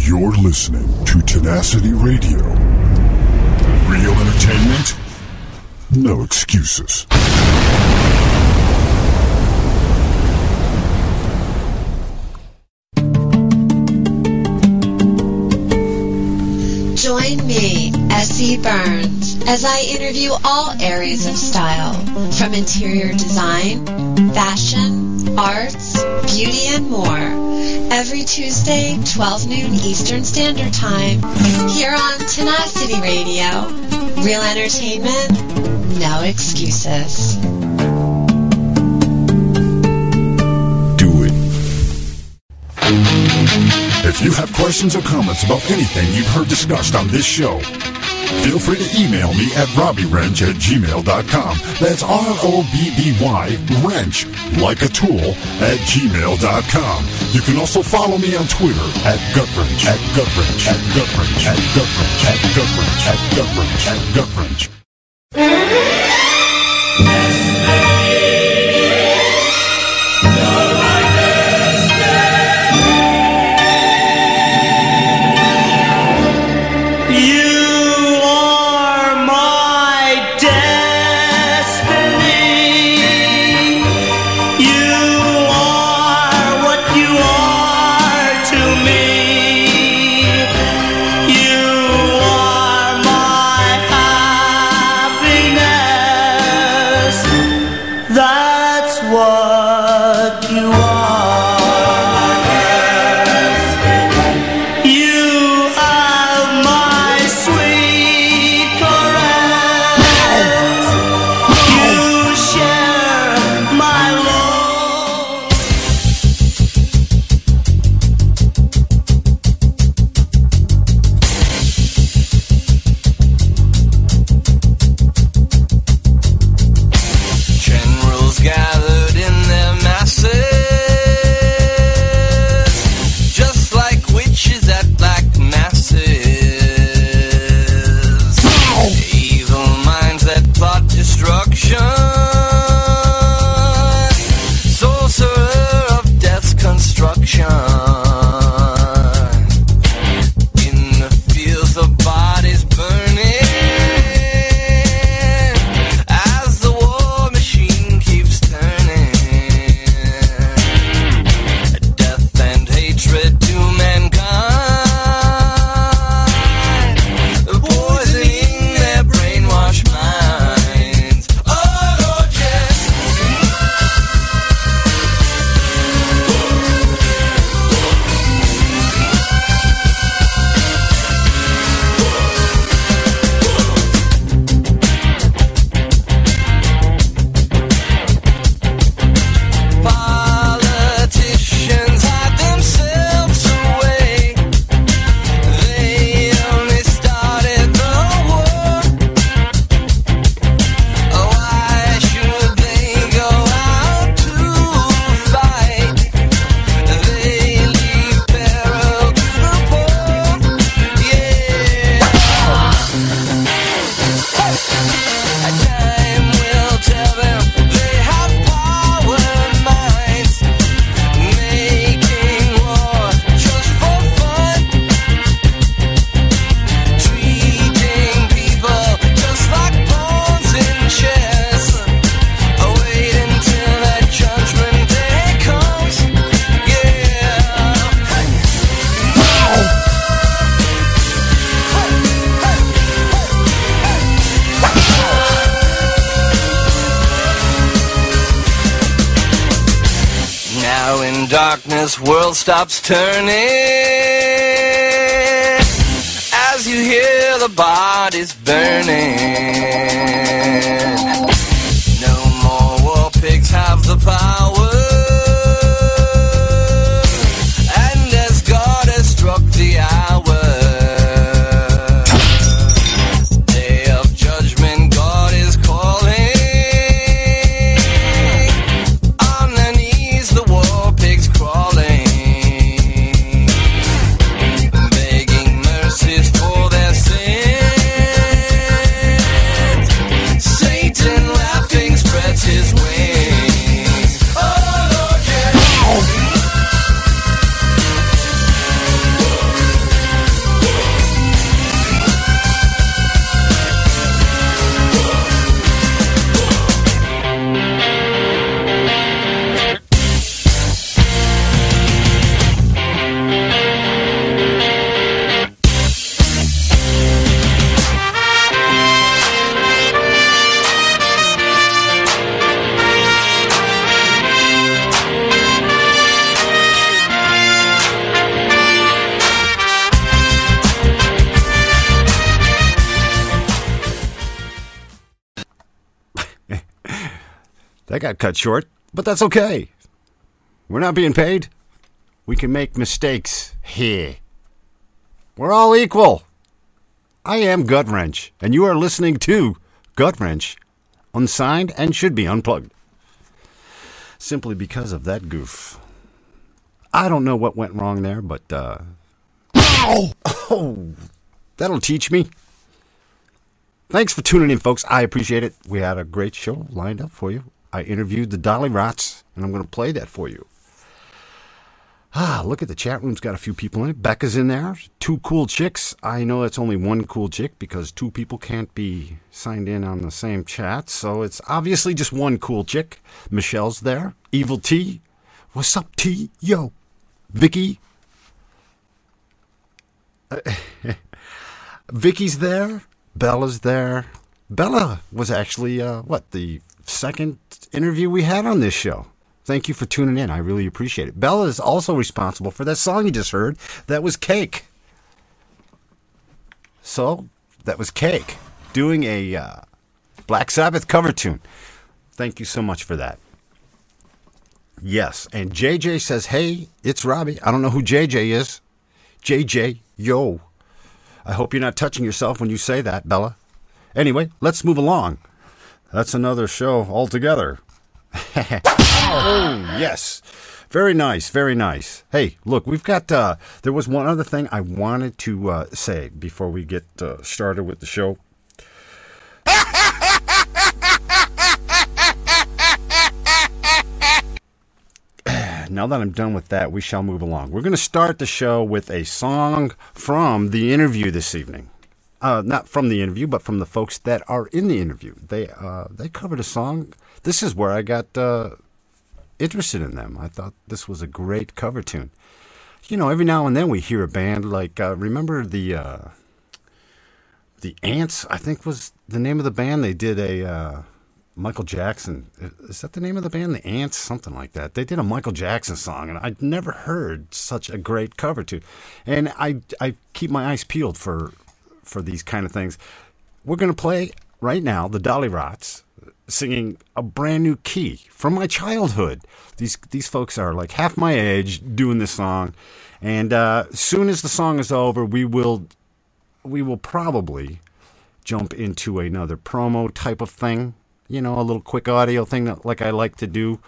You're listening to Tenacity Radio. Real entertainment, no excuses. Join me, S.E. Burns, as I interview all areas of style, from interior design, fashion, arts, beauty, and more. Every Tuesday, 12 noon Eastern Standard Time, here on Tenacity Radio. Real entertainment, no excuses. Do it. If you have questions or comments about anything you've heard discussed on this show, feel free to email me at robbywrench@gmail.com. That's ROBBY, wrench, like a tool, @gmail.com. You can also follow me on Twitter at Gutwrench, at Gutwrench, at Gutwrench, at Gutwrench, at Gutwrench, at Gutwrench, at Gutwrench. World stops turning as you hear the bodies burning. No more war pigs have the power, and as God has struck the hour, day of judgment God is calling. On their knees the war pigs crawling, for their sins. Satan laughing spreads his wings. Oh! That got cut short, but that's okay. We're not being paid. We can make mistakes here. We're all equal. I am Gut Wrench, and you are listening to Gut Wrench, unsigned and should be unplugged. Simply because of that goof. I don't know what went wrong there, but oh, that'll teach me. Thanks for tuning in, folks. I appreciate it. We had a great show lined up for you. I interviewed the Dolly Rots, and I'm going to play that for you. Look at the chat room's got a few people in it. Becca's in there. 2 cool chicks. I know it's only 1 cool chick because 2 people can't be signed in on the same chat. So it's obviously just 1 cool chick. Michelle's there. Evil T. What's up, T? Yo. Vicky. Vicky's there. Bella's there. Bella was actually, the second interview we had on this show. Thank you for tuning in. I really appreciate it. Bella is also responsible for that song you just heard. That was Cake. So, that was Cake doing a Black Sabbath cover tune. Thank you so much for that. Yes, and JJ says, hey, it's Robbie. I don't know who JJ is. JJ, yo. I hope you're not touching yourself when you say that, Bella. Anyway, let's move along. That's another show altogether. Oh, yes. Very nice, very nice. Hey, look, we've got, there was one other thing I wanted to say before we get started with the show. Now that I'm done with that, we shall move along. We're going to start the show with a song from the interview this evening. Not from the interview, but from the folks that are in the interview. They covered a song. This is where I got interested in them. I thought this was a great cover tune. You know, every now and then we hear a band like, remember the Ants, I think was the name of the band. They did a Michael Jackson. Is that the name of the band? The Ants? Something like that. They did a Michael Jackson song, and I'd never heard such a great cover tune. And I keep my eyes peeled for these kind of things. We're going to play right now the Dolly Rots singing a brand new key from my childhood. These folks are like half my age doing this song, and as soon as the song is over, we will probably jump into another promo type of thing. You know, a little quick audio thing that like I like to do.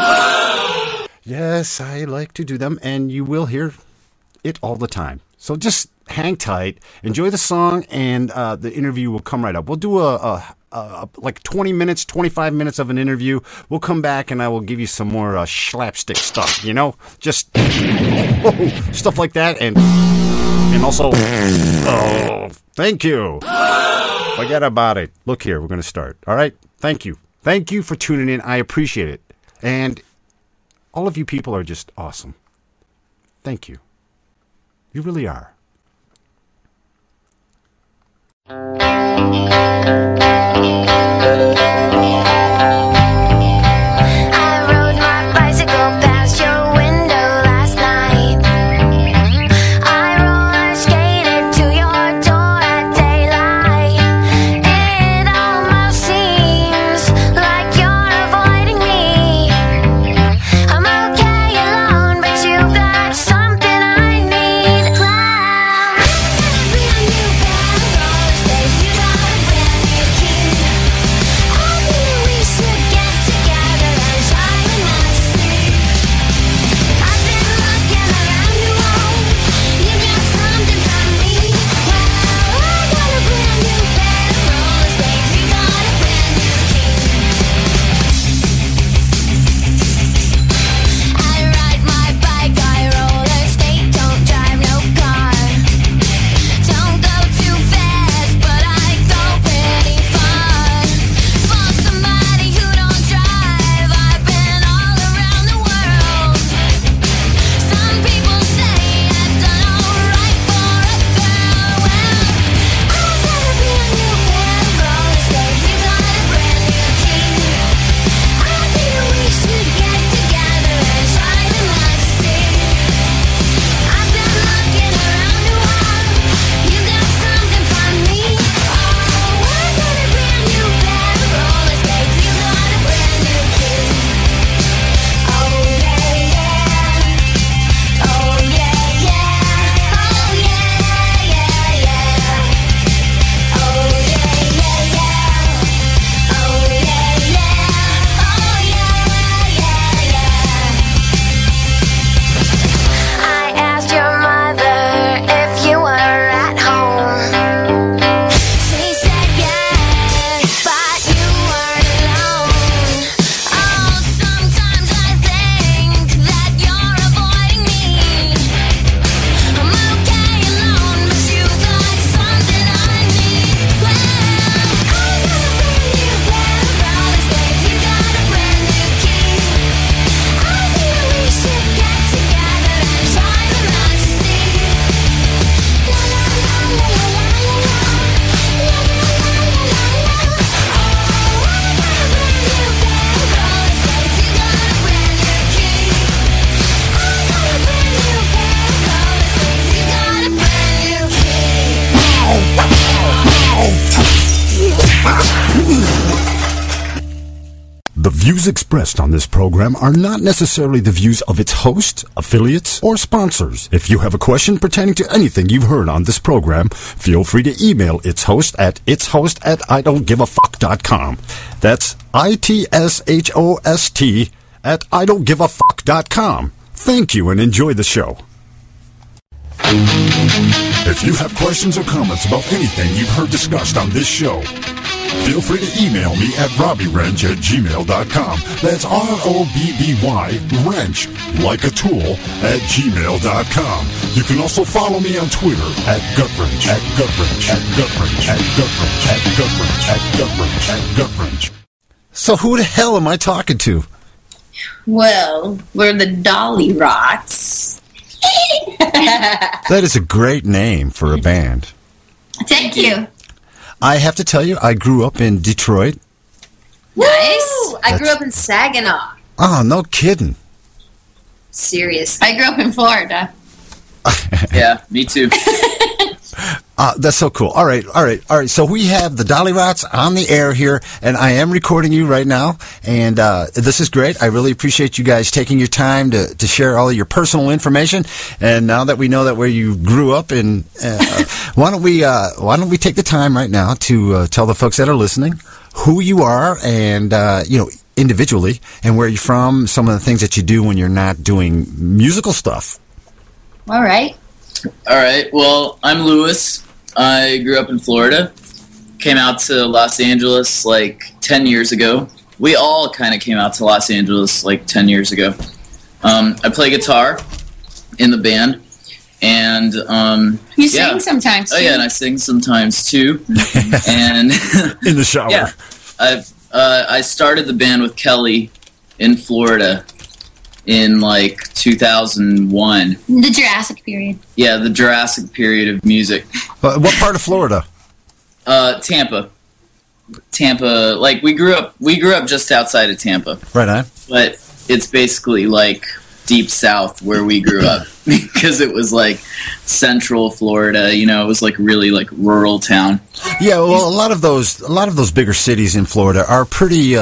Yes, I like to do them, and you will hear it all the time. So just hang tight, enjoy the song, and the interview will come right up. We'll do like 20 minutes, 25 minutes of an interview. We'll come back, and I will give you some more slapstick stuff, you know? Just stuff like that, and also, oh, thank you. Forget about it. Look here, we're going to start, all right? Thank you. Thank you for tuning in. I appreciate it. And all of you people are just awesome. Thank you. You really are. I rode my bicycle past your window last night. I roller skated to your door at daylight. It almost seems like you're avoiding me. I'm okay alone, but you've got something I need. Glad The views expressed on this program are not necessarily the views of its host, affiliates, or sponsors. If you have a question pertaining to anything you've heard on this program, feel free to email its host at idon'tgiveafuck.com. That's ITSHOST at idon'tgiveafuck.com. Thank you and enjoy the show. If you have questions or comments about anything you've heard discussed on this show, feel free to email me at robbywrench@gmail.com. That's ROBBY, wrench, like a tool, @gmail.com. You can also follow me on Twitter at Gutwrench, at Gutwrench, at Gutwrench, at Gutwrench, at Gutwrench, at Gutwrench, at Gutwrench. So who the hell am I talking to? Well, we're the Dolly Rots. That is a great name for a band. Thank you. I have to tell you, I grew up in Detroit. Nice. I grew up in Saginaw. Oh, no kidding. Serious. I grew up in Florida. Yeah, me too. That's so cool. All right. So we have the Dolly Rots on the air here, and I am recording you right now, and this is great. I really appreciate you guys taking your time to share all of your personal information. And now that we know that where you grew up, and why don't we take the time right now to tell the folks that are listening who you are, and individually, and where you're from, some of the things that you do when you're not doing musical stuff. All right. Well, I'm Lewis. I grew up in Florida. Came out to Los Angeles like 10 years ago. We all kind of came out to Los Angeles like 10 years ago. I play guitar in the band. And you sing sometimes too. Oh yeah, and I sing sometimes too. And in the shower. Yeah. I started the band with Kelly in Florida in like 2001. The Jurassic period. Yeah, the Jurassic period of music. What part of Florida? Tampa. Like we grew up just outside of Tampa. Right on. But it's basically like deep south where we grew up because it was like central Florida, it was like really like rural town. Yeah, well, a lot of those bigger cities in Florida are pretty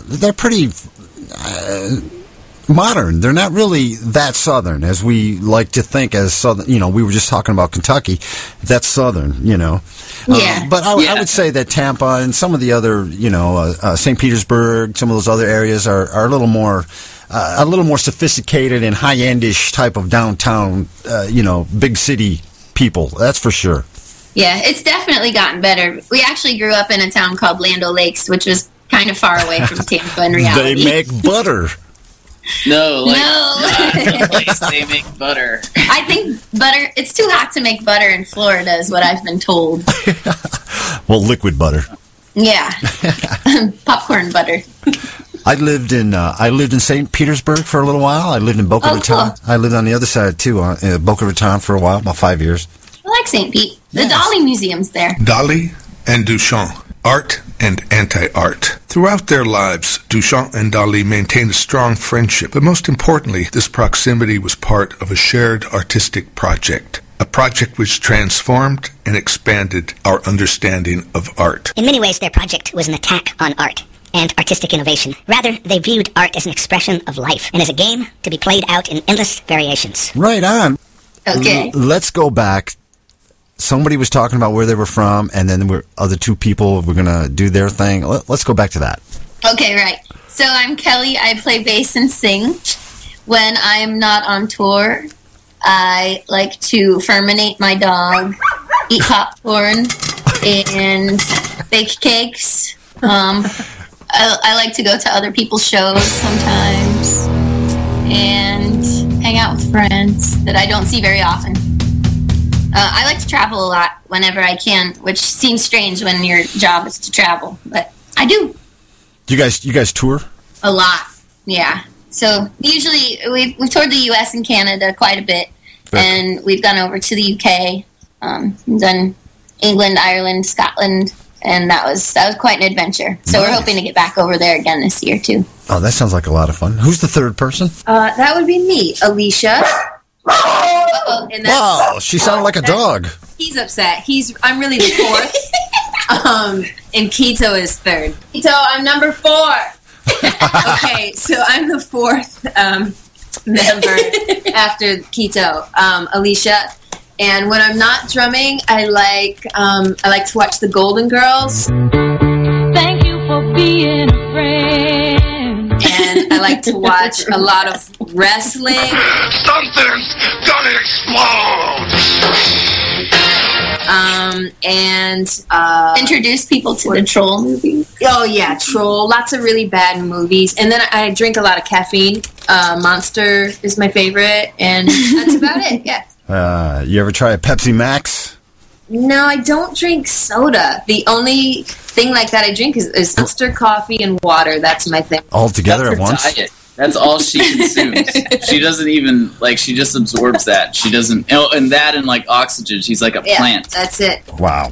modern. They're not really that southern as we like to think as southern. We were just talking about Kentucky. That's southern, Yeah. But I would say that Tampa and some of the other, St. Petersburg, some of those other areas are a little more sophisticated and high-endish type of downtown, big city people. That's for sure. Yeah, it's definitely gotten better. We actually grew up in a town called Land O'Lakes, which was kind of far away from Tampa in reality. They make butter. No. They make butter. I think butter, it's too hot to make butter in Florida is what I've been told. Well, liquid butter. Yeah. Popcorn butter. I lived in St. Petersburg for a little while. I lived in Boca Raton. Cool. I lived on the other side, too, Boca Raton for a while, about 5 years. I like St. Pete. The Dolly Museum's there. Dolly and Duchamp, art and anti-art. Throughout their lives, Duchamp and Dolly maintained a strong friendship, but most importantly, this proximity was part of a shared artistic project, a project which transformed and expanded our understanding of art. In many ways, their project was an attack on art and artistic innovation. Rather, they viewed art as an expression of life and as a game to be played out in endless variations. Right on. Okay. Let's go back. Somebody was talking about where they were from, and then other two people were going to do their thing. Let's go back to that. Okay, right. So I'm Kelly. I play bass and sing. When I'm not on tour, I like to ferminate my dog, eat popcorn, and bake cakes. I like to go to other people's shows sometimes and hang out with friends that I don't see very often. I like to travel a lot whenever I can, which seems strange when your job is to travel, but I do. You guys tour? A lot, yeah. So usually we've toured the U.S. and Canada quite a bit, and we've gone over to the UK, we've done England, Ireland, Scotland, and that was quite an adventure. So We're hoping to get back over there again this year too. Oh, that sounds like a lot of fun. Who's the third person? That would be me, Alicia. And wow, she sounded like a dog. He's upset. I'm really the fourth. And Keto is third. Keto, I'm number 4. Okay, so I'm the fourth member after Keto, Alicia. And when I'm not drumming, I like to watch the Golden Girls. Thank you for being a friend. And I like to watch a lot of wrestling. Something's gonna explode! Introduce people to the Troll movie. Oh yeah, Troll. Lots of really bad movies. And then I drink a lot of caffeine. Monster is my favorite, and that's about it. Yeah. You ever try a Pepsi Max? No, I don't drink soda. The only thing like that I drink is Monster coffee and water. That's my thing. All together at once? Diet. That's all she consumes. She doesn't even, like, she just absorbs that. She doesn't, and that and, like, oxygen. She's like a plant. That's it. Wow.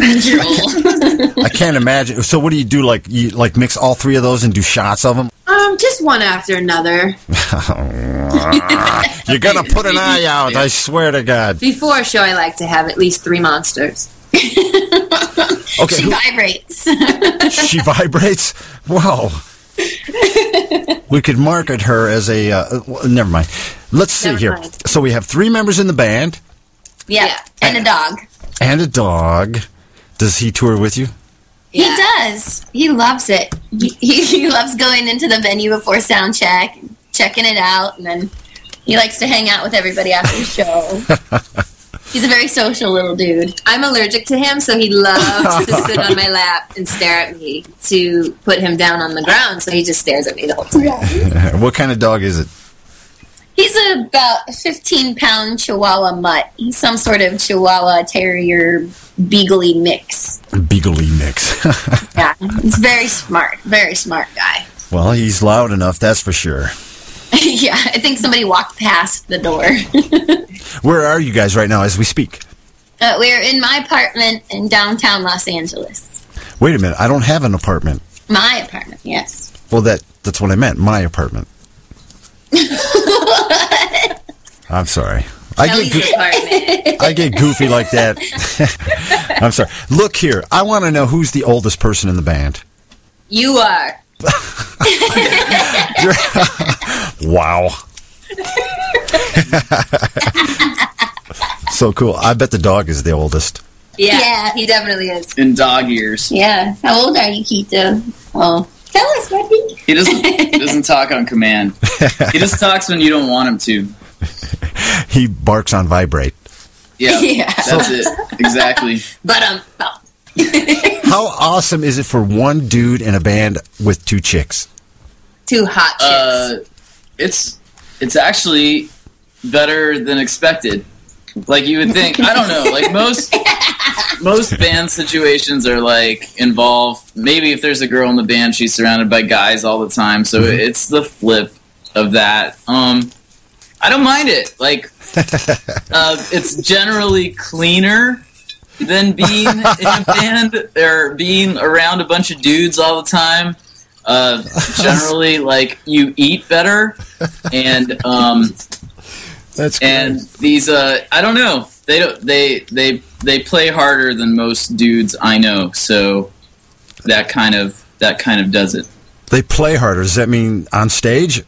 I can't imagine. So what do you do? Like, you mix all three of those and do shots of them? Just one after another. You're going to put an eye out, I swear to God. Before a show, I like to have at least 3 monsters. Okay, She vibrates. She vibrates? Whoa. We could market her as a... never mind. Let's see Never here. mind. So we have 3 members in the band. Yeah, and a dog. And a dog. Does he tour with you? He does. He loves it. He loves going into the venue before sound check, checking it out, and then he likes to hang out with everybody after the show. He's a very social little dude. I'm allergic to him, so he loves to sit on my lap and stare at me to put him down on the ground, so he just stares at me the whole time. What kind of dog is it? He's about a 15-pound Chihuahua mutt. He's some sort of Chihuahua Terrier Beagley mix. Beagley mix. Yeah, he's very smart guy. Well, he's loud enough, that's for sure. Yeah, I think somebody walked past the door. Where are you guys right now as we speak? We're in my apartment in downtown Los Angeles. Wait a minute, I don't have an apartment. My apartment, yes. Well, that's what I meant, my apartment. I'm sorry. Kelly's apartment. I get goofy like that. I'm sorry. Look here, I want to know who's the oldest person in the band. You are. Wow. So cool. I bet the dog is the oldest. Yeah, he definitely is. In dog years. Yeah. How old are you, Keto? Oh, tell us, buddy. He doesn't talk on command. He just talks when you don't want him to. He barks on vibrate. Yeah, Yeah. that's it. Exactly. But How awesome is it for one dude in a band with 2 chicks? 2 hot chicks. It's actually better than expected. Like you would think. I don't know. Like most band situations are like involve. Maybe if there's a girl in the band, she's surrounded by guys all the time. So it's the flip of that. I don't mind it. Like it's generally cleaner than being in a band or being around a bunch of dudes all the time. Generally, like you eat better, and That's great. and these I don't know, they play harder than most dudes I know, so that kind of does it. They play harder. Does that mean on stage?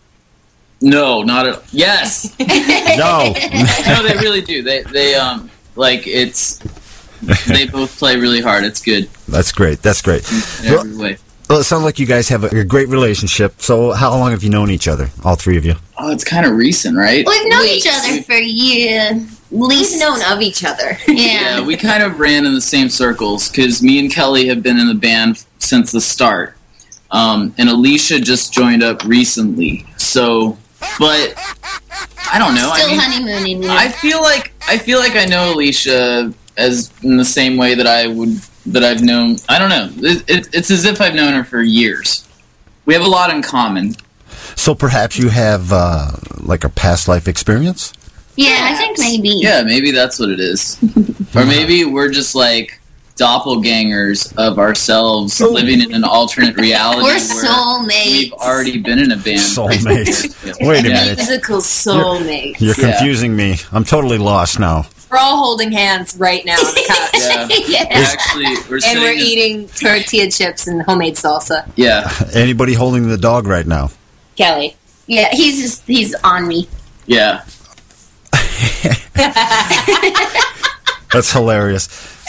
No, not at yes. No. No, they really do. They like it's they both play really hard. It's good That's great. That's great. in every way. Well, it sounds like you guys have a great relationship. So how long have you known each other, all 3 of you? Oh, it's kind of recent, right? We've known Weeks. each other for years. We've known of each other. Yeah, we kind of ran in the same circles because me and Kelly have been in the band since the start, and Alicia just joined up recently. So, but I don't know. Still I mean, honeymooning. Yeah. I feel like I know Alicia as in the same way that I've known. I don't know. It's as if I've known her for years. We have a lot in common. So perhaps you have like a past life experience? Yeah, I think maybe. Yeah, maybe that's what it is. Or maybe we're just like doppelgangers of ourselves living in an alternate reality. We're where soulmates. We've already been in a band. Soulmates. Wait a minute. Musical soulmate. You're confusing me. I'm totally lost now. We're all holding hands right now on the couch. Yeah. We're And we're eating tortilla chips and homemade salsa. Yeah. Anybody holding the dog right now? Kelly. Yeah, he's on me. Yeah. That's hilarious.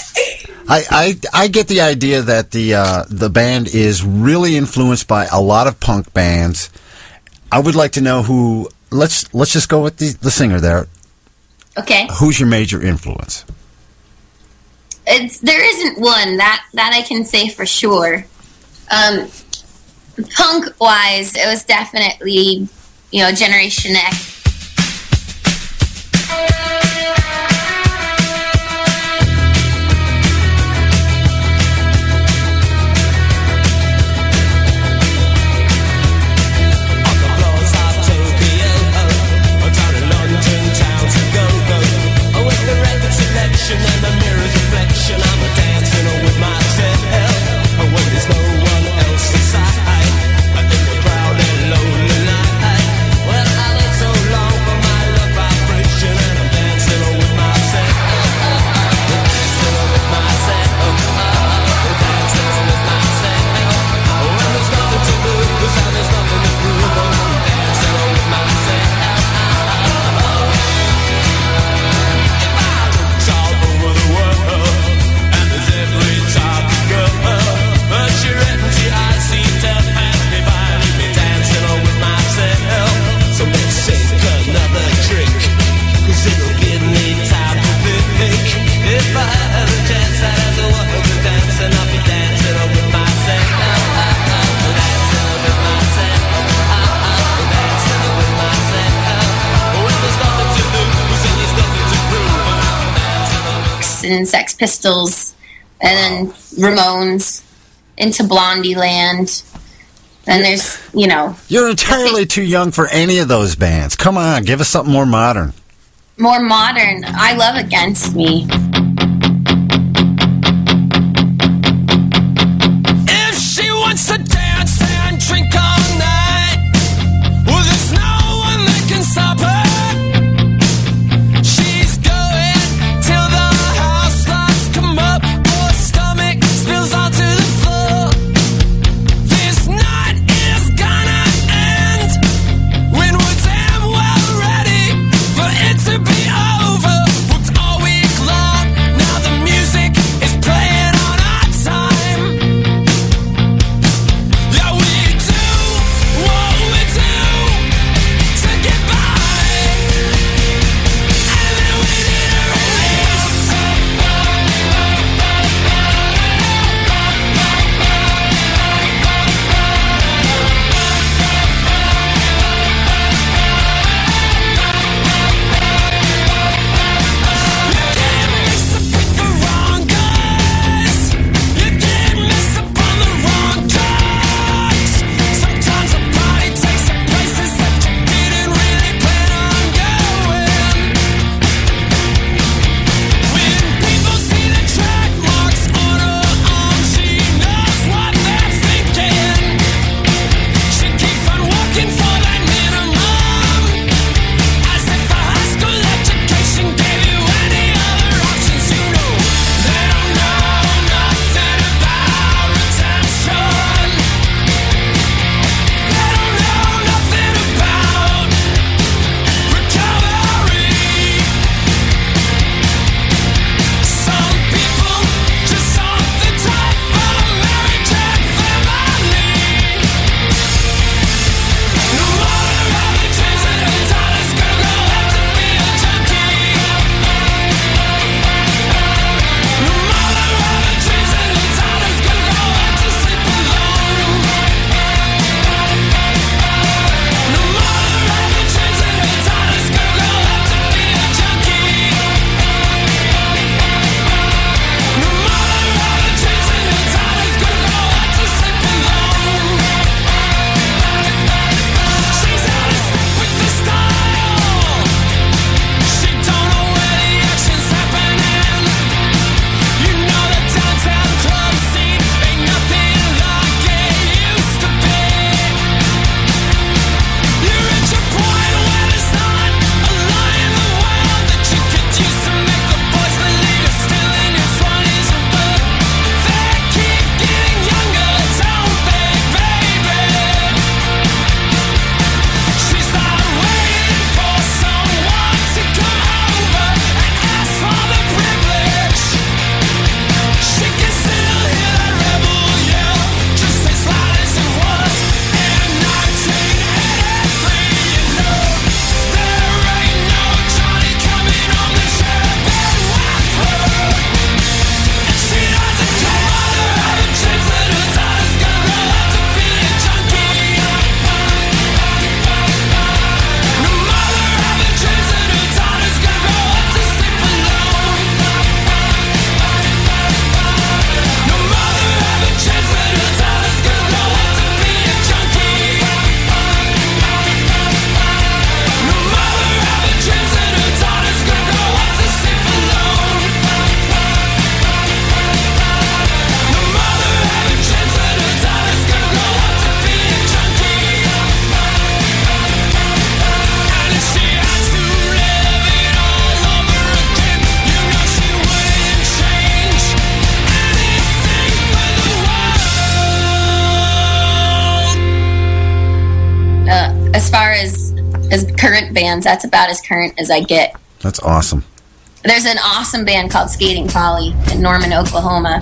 I get the idea that the band is really influenced by a lot of punk bands. I would like to know who. Let's just go with the singer there. Okay. Who's your major influence? There isn't one that I can say for sure. Punk wise, it was definitely Generation X. And the mirror's reflection, I'm dancing with myself. When there's no one else inside, in the crowded lonely night. Well, I look so long for my love vibration, and I'm dancing with myself. Dancing with myself. Dancing with myself. When there's nothing to lose and there's nothing to prove, I'm dancing with myself. And Sex Pistols, and then Ramones, into Blondie Land. And there's, You're entirely too young for any of those bands. Come on, give us something more modern. More modern. I love Against Me. If she wants to dance and drink all night, well, there's no one that can stop her. She's going till the house lights come up, or stomach spills onto the floor. This night is gonna end when we're damn well ready for it to be over. Booked all week long as current bands, that's about as current as I get. That's awesome. There's an awesome band called Skating Polly in Norman, Oklahoma.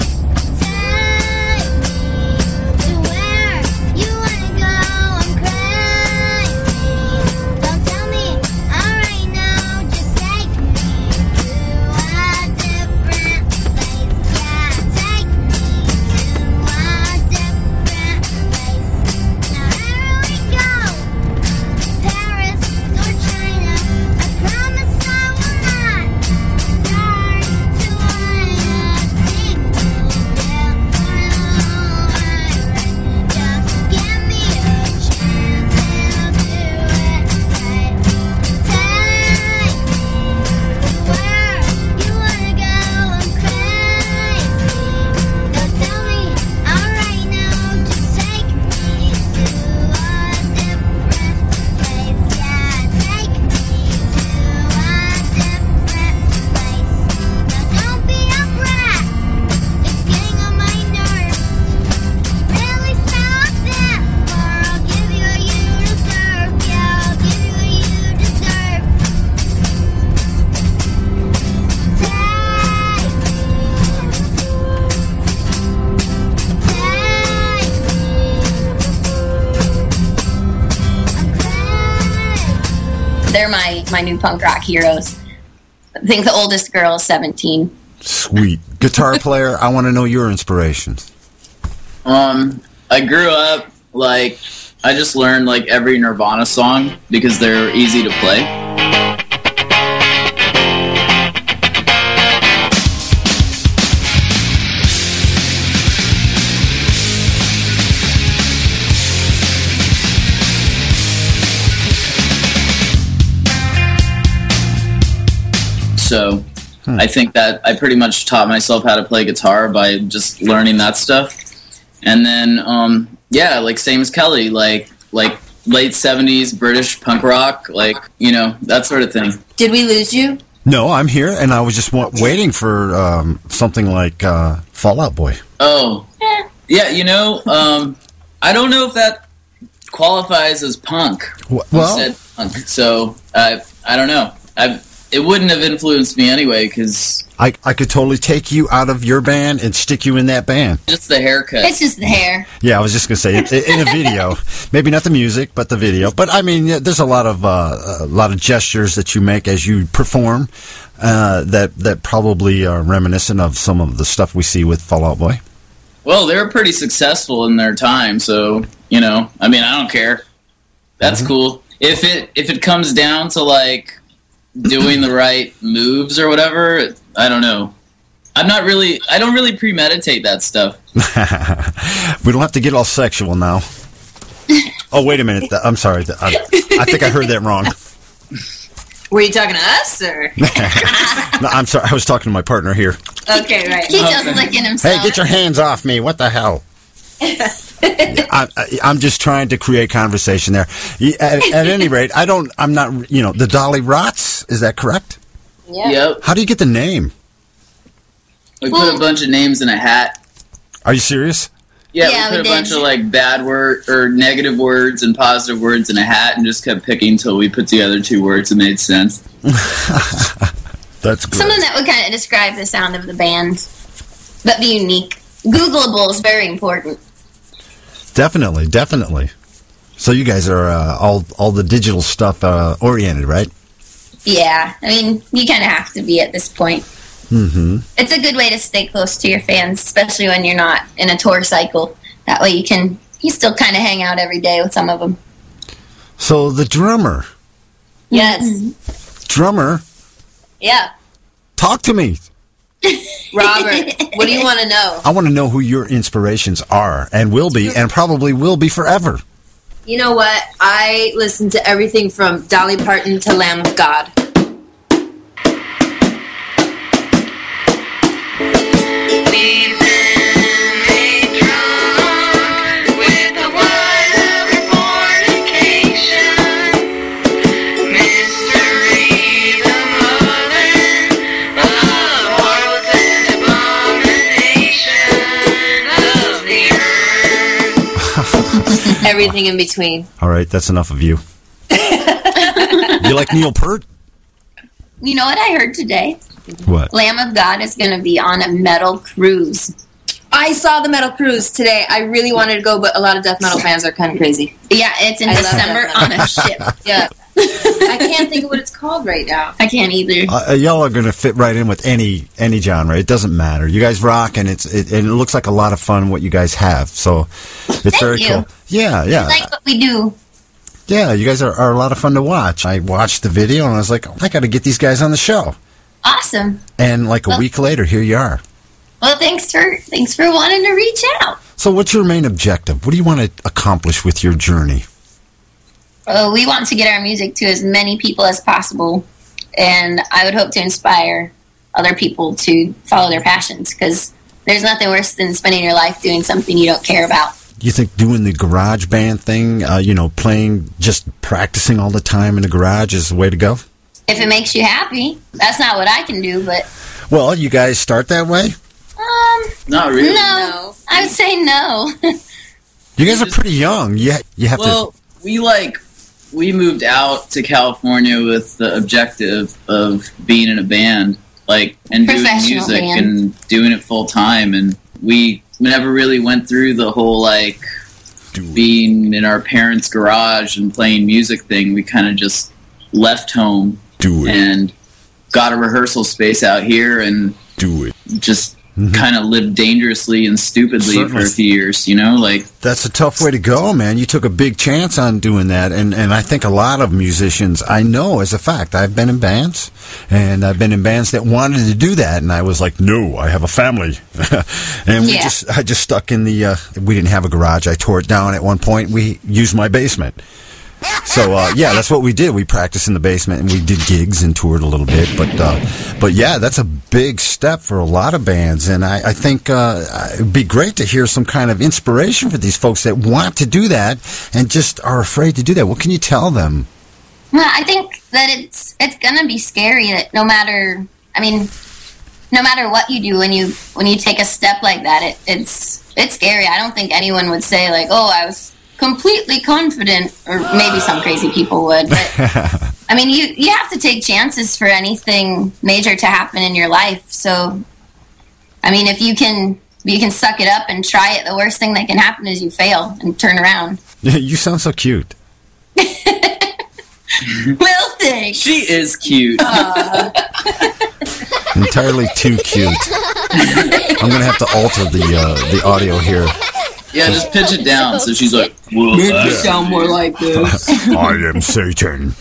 They're my new punk rock heroes. I think the oldest girl is 17. Sweet. Guitar player, I want to know your inspirations. I grew up, like, I just learned, like, every Nirvana song because they're easy to play. So I think that I pretty much taught myself how to play guitar by just learning that stuff. And then, yeah, like same as Kelly, like late 70s British punk rock, like, you know, that sort of thing. Did we lose you? No, I'm here, and I was just waiting for something like Fall Out Boy. Oh, yeah, you know, I don't know if that qualifies as punk. Well, Said punk. So I don't know. It wouldn't have influenced me anyway, because I could totally take you out of your band and stick you in that band. just the haircut. It's just the hair. Yeah, I was just going to say, in a video, maybe not the music, but the video. But, I mean, there's a lot of gestures that you make as you perform that probably are reminiscent of some of the stuff we see with Fall Out Boy. Well, they were pretty successful in their time, so, you know, I mean, I don't care. That's cool. If it comes down to, like, doing the right moves or whatever, I don't know. I don't really premeditate that stuff. We don't have to get all sexual now. Oh, wait a minute. I'm sorry. I think I heard that wrong. Were you talking to us, or? No, I'm sorry. I was talking to my partner here. Okay, right. He just licking himself. Hey, get your hands off me. What the hell? I'm just trying to create conversation there. At any rate, I'm not, you know, the Dolly Rots, is that correct? Yeah. Yep. How do you get the name? We put a bunch of names in a hat. Are you serious? Yeah, Yeah, we we put a bunch did. of like bad word or negative words and positive words in a hat and just kept picking until we put together two words that made sense. That's good. Something that would kind of describe the sound of the band, but be unique. Googleable is very important. Definitely. So you guys are all the digital stuff oriented, right? Yeah, I mean, you kind of have to be at this point. Mm-hmm. It's a good way to stay close to your fans, especially when you're not in a tour cycle. That way you still kind of hang out every day with some of them. So the drummer, Yes. drummer, Yeah. talk to me. Robert, what do you want to know? I want to know who your inspirations are and will be and probably will be forever. You know what? I listen to everything from Dolly Parton to Lamb of God. Everything in between. All right, that's enough of you. You like Neil Peart? You know what I heard today? What? Lamb of God is going to be on a metal cruise. I saw the Metal Cruise today. I really wanted to go, but a lot of death metal fans are kind of crazy. Yeah, it's in I love December death on metal. a ship. Yeah. I can't think of what it's called right now. I can't either. Y'all are going to fit right in with any genre. It doesn't matter. You guys rock, and it looks like a lot of fun what you guys have. So it's very you. cool. Yeah, yeah. I like what we do. Yeah, you guys are a lot of fun to watch. I watched the video, and I was like, I got to get these guys on the show. Awesome. And like a week later, here you are. Well, thanks for wanting to reach out. So what's your main objective? What do you want to accomplish with your journey? We want to get our music to as many people as possible, and I would hope to inspire other people to follow their passions, because there's nothing worse than spending your life doing something you don't care about. You think doing the garage band thing, playing, just practicing all the time in the garage is the way to go? If it makes you happy. That's not what I can do, but... Well, you guys start that way? Not really. No. I would say no. You guys are pretty young. You have Well, we moved out to California with the objective of being in a band, and doing Professional music band. and doing it full time. And we never really went through the whole being in our parents' garage and playing music thing. We kind of just left home and got a rehearsal space out here and just kind of lived dangerously and stupidly Certainly. for a few years, That's a tough way to go, man. You took a big chance on doing that, and I think a lot of musicians, I know as a fact, I've been in bands, and I've been in bands that wanted to do that, and I was like, no, I have a family. And I just stuck in we didn't have a garage. I tore it down at one point. We used my basement. So that's what we did. We practiced in the basement and we did gigs and toured a little bit. But yeah, that's a big step for a lot of bands, and I think it'd be great to hear some kind of inspiration for these folks that want to do that and just are afraid to do that. What can you tell them? Well, I think that it's gonna be scary. That no matter what you do, when you take a step like that, it's scary. I don't think anyone would say I was completely confident, or maybe some crazy people would, but I mean, you have to take chances for anything major to happen in your life. So I mean, if you can suck it up and try it, the worst thing that can happen is you fail and turn around. You sound so cute. Well, thanks. She is cute. Entirely too cute. I'm gonna have to alter the audio here. Yeah, just pitch it down so she's like, whoa. Make you sound more like this. I am Satan.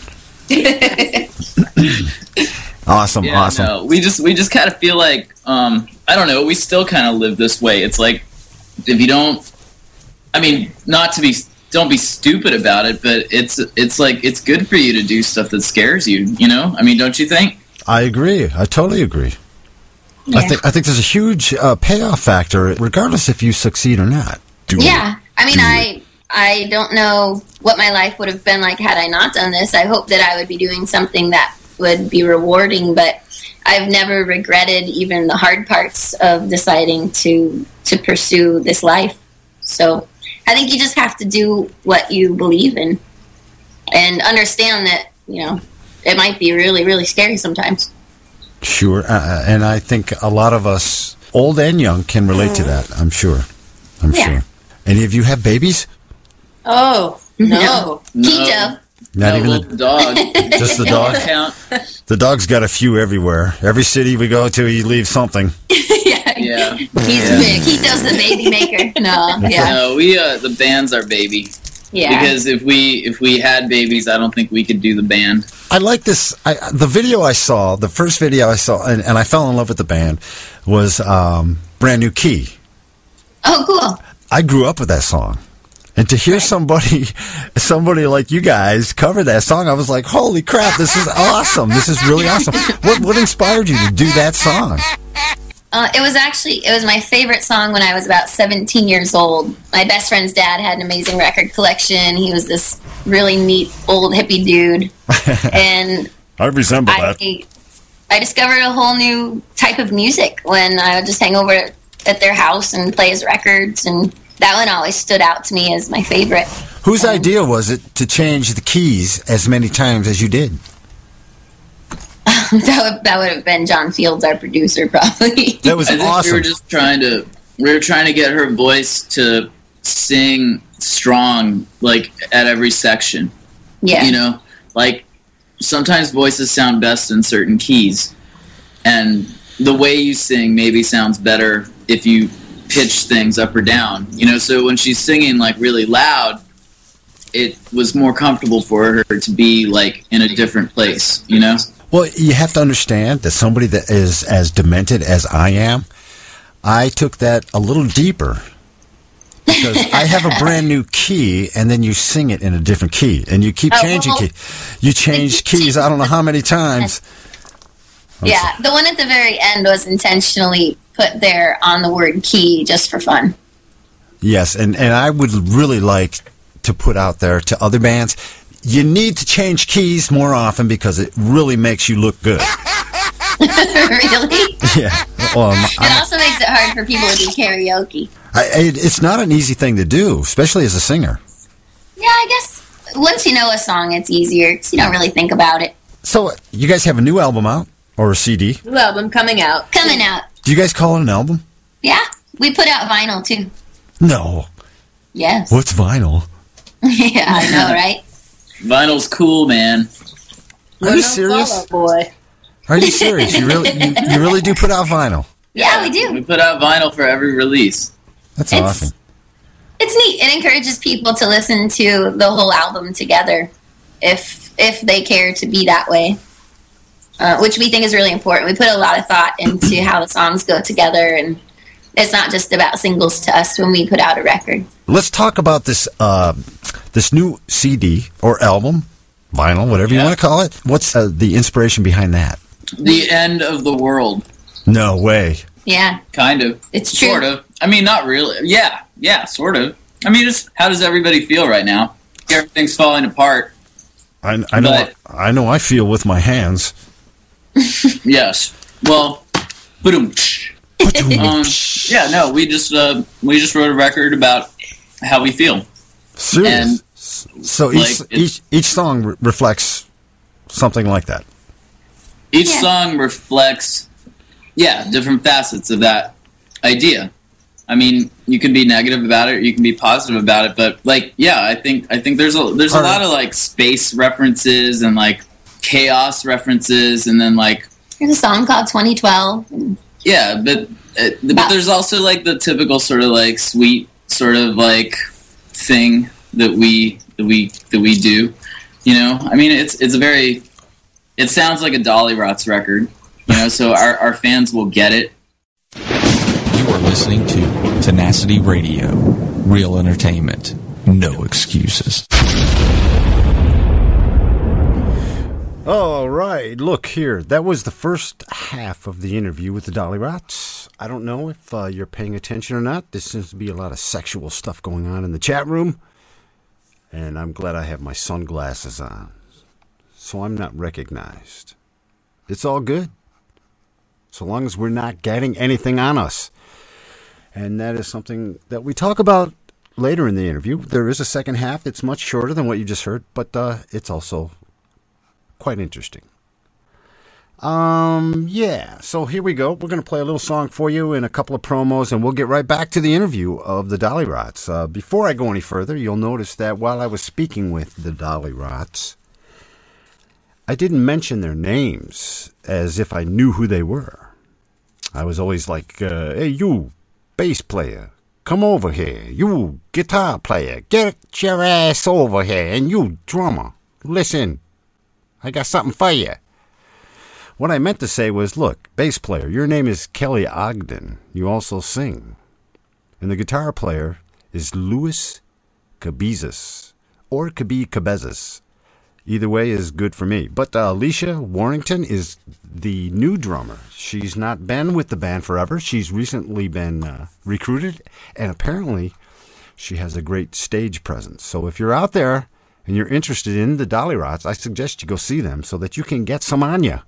Awesome. No, we just kind of feel like I don't know. We still kind of live this way. It's like if you don't, don't be stupid about it, but it's like it's good for you to do stuff that scares you. Don't you think? I agree. I totally agree. Yeah. I think there's a huge payoff factor, regardless if you succeed or not. I don't know what my life would have been like had I not done this. I hope that I would be doing something that would be rewarding, but I've never regretted even the hard parts of deciding to pursue this life. So I think you just have to do what you believe in and understand that, it might be really, really scary sometimes. Sure. And I think a lot of us, old and young, can relate to that, I'm sure. Sure. Any of you have babies? Oh, no. Keto. Not even the dog. Just the dog? Count. The dog's got a few everywhere. Every city we go to, he leaves something. Yeah. He's big. Keto's the baby maker. No, yeah. No, we the band's our baby. Yeah. Because if we had babies, I don't think we could do the band. I like this. The video I saw, the first video I saw, and I fell in love with the band, was Brand New Key. Oh, cool. I grew up with that song. And to hear somebody like you guys cover that song, I was like, holy crap, this is awesome. This is really awesome. What inspired you to do that song? It was my favorite song when I was about 17 years old. My best friend's dad had an amazing record collection. He was this really neat old hippie dude. And I resemble that. I discovered a whole new type of music when I would just hang over at their house and play his records, and that one always stood out to me as my favorite. Whose idea was it to change the keys as many times as you did? That would have been John Fields, our producer, probably. That was I think awesome. we were trying to get her voice to sing strong, like at every section. Yeah. You know, like sometimes voices sound best in certain keys, and the way you sing maybe sounds better if you pitch things up or down. You know, so when she's singing like really loud, it was more comfortable for her to be like in a different place. You know. Well, you have to understand that somebody that is as demented as I am, I took that a little deeper. Because I have a brand new key, and then you sing it in a different key, and you keep changing key. You change keys, I don't know how many times. Yeah, the one at the very end was intentionally put there on the word key just for fun. Yes, and I would really like to put out there to other bands, you need to change keys more often because it really makes you look good. Really? Yeah. It also makes it hard for people to do karaoke. It's not an easy thing to do, especially as a singer. Yeah, I guess once you know a song, it's easier because you don't really think about it. So, you guys have a new album out, or a CD? New album coming out. Coming out. Do you guys call it an album? Yeah, we put out vinyl too. No. Yes. What's vinyl? Yeah, I know, right? Vinyl's cool, man. Are you serious? Boy. Are you serious? You really do put out vinyl? Yeah, we do. We put out vinyl for every release. That's awesome. It's neat. It encourages people to listen to the whole album together, if they care to be that way, which we think is really important. We put a lot of thought into how the songs go together, and it's not just about singles to us when we put out a record. Let's talk about this this new CD or album, vinyl, whatever you want to call it. What's the inspiration behind that? The end of the world. No way. Yeah. Kind of. It's true. Sort of. I mean, not really. Yeah, sort of. I mean, just how does everybody feel right now? Everything's falling apart. I know. I know. I feel with my hands. Yes. Well, boom. Yeah. No. We just wrote a record about how we feel. Serious. So each song reflects something like that. Each song reflects, different facets of that idea. I mean, you can be negative about it, or you can be positive about it, but I think there's a lot of like space references and like chaos references, and then like there's a song called 2012. Yeah, but there's also like the typical sort of like sweet sort of like thing that we do. You know, I mean, it sounds like a Dolly Rots record, you know, so our fans will get it. You are listening to Tenacity Radio. Real entertainment. No excuses. All right, look here. That was the first half of the interview with the Dolly Rots. I don't know if you're paying attention or not. There seems to be a lot of sexual stuff going on in the chat room. And I'm glad I have my sunglasses on, so I'm not recognized. It's all good, so long as we're not getting anything on us. And that is something that we talk about later in the interview. There is a second half. It's much shorter than what you just heard, but it's also quite interesting. So here we go. We're going to play a little song for you and a couple of promos, and we'll get right back to the interview of the Dolly Rots. Before I go any further, you'll notice that while I was speaking with the Dolly Rots, I didn't mention their names as if I knew who they were. I was always like, hey, you bass player, come over here. You guitar player, get your ass over here. And you drummer, listen, I got something for you. What I meant to say was, look, bass player, your name is Kelly Ogden. You also sing. And the guitar player is Louis Cabezas, or Cabezas. Either way is good for me. But Alicia Warrington is the new drummer. She's not been with the band forever. She's recently been recruited, and apparently she has a great stage presence. So if you're out there and you're interested in the Dolly Rots, I suggest you go see them so that you can get some on you.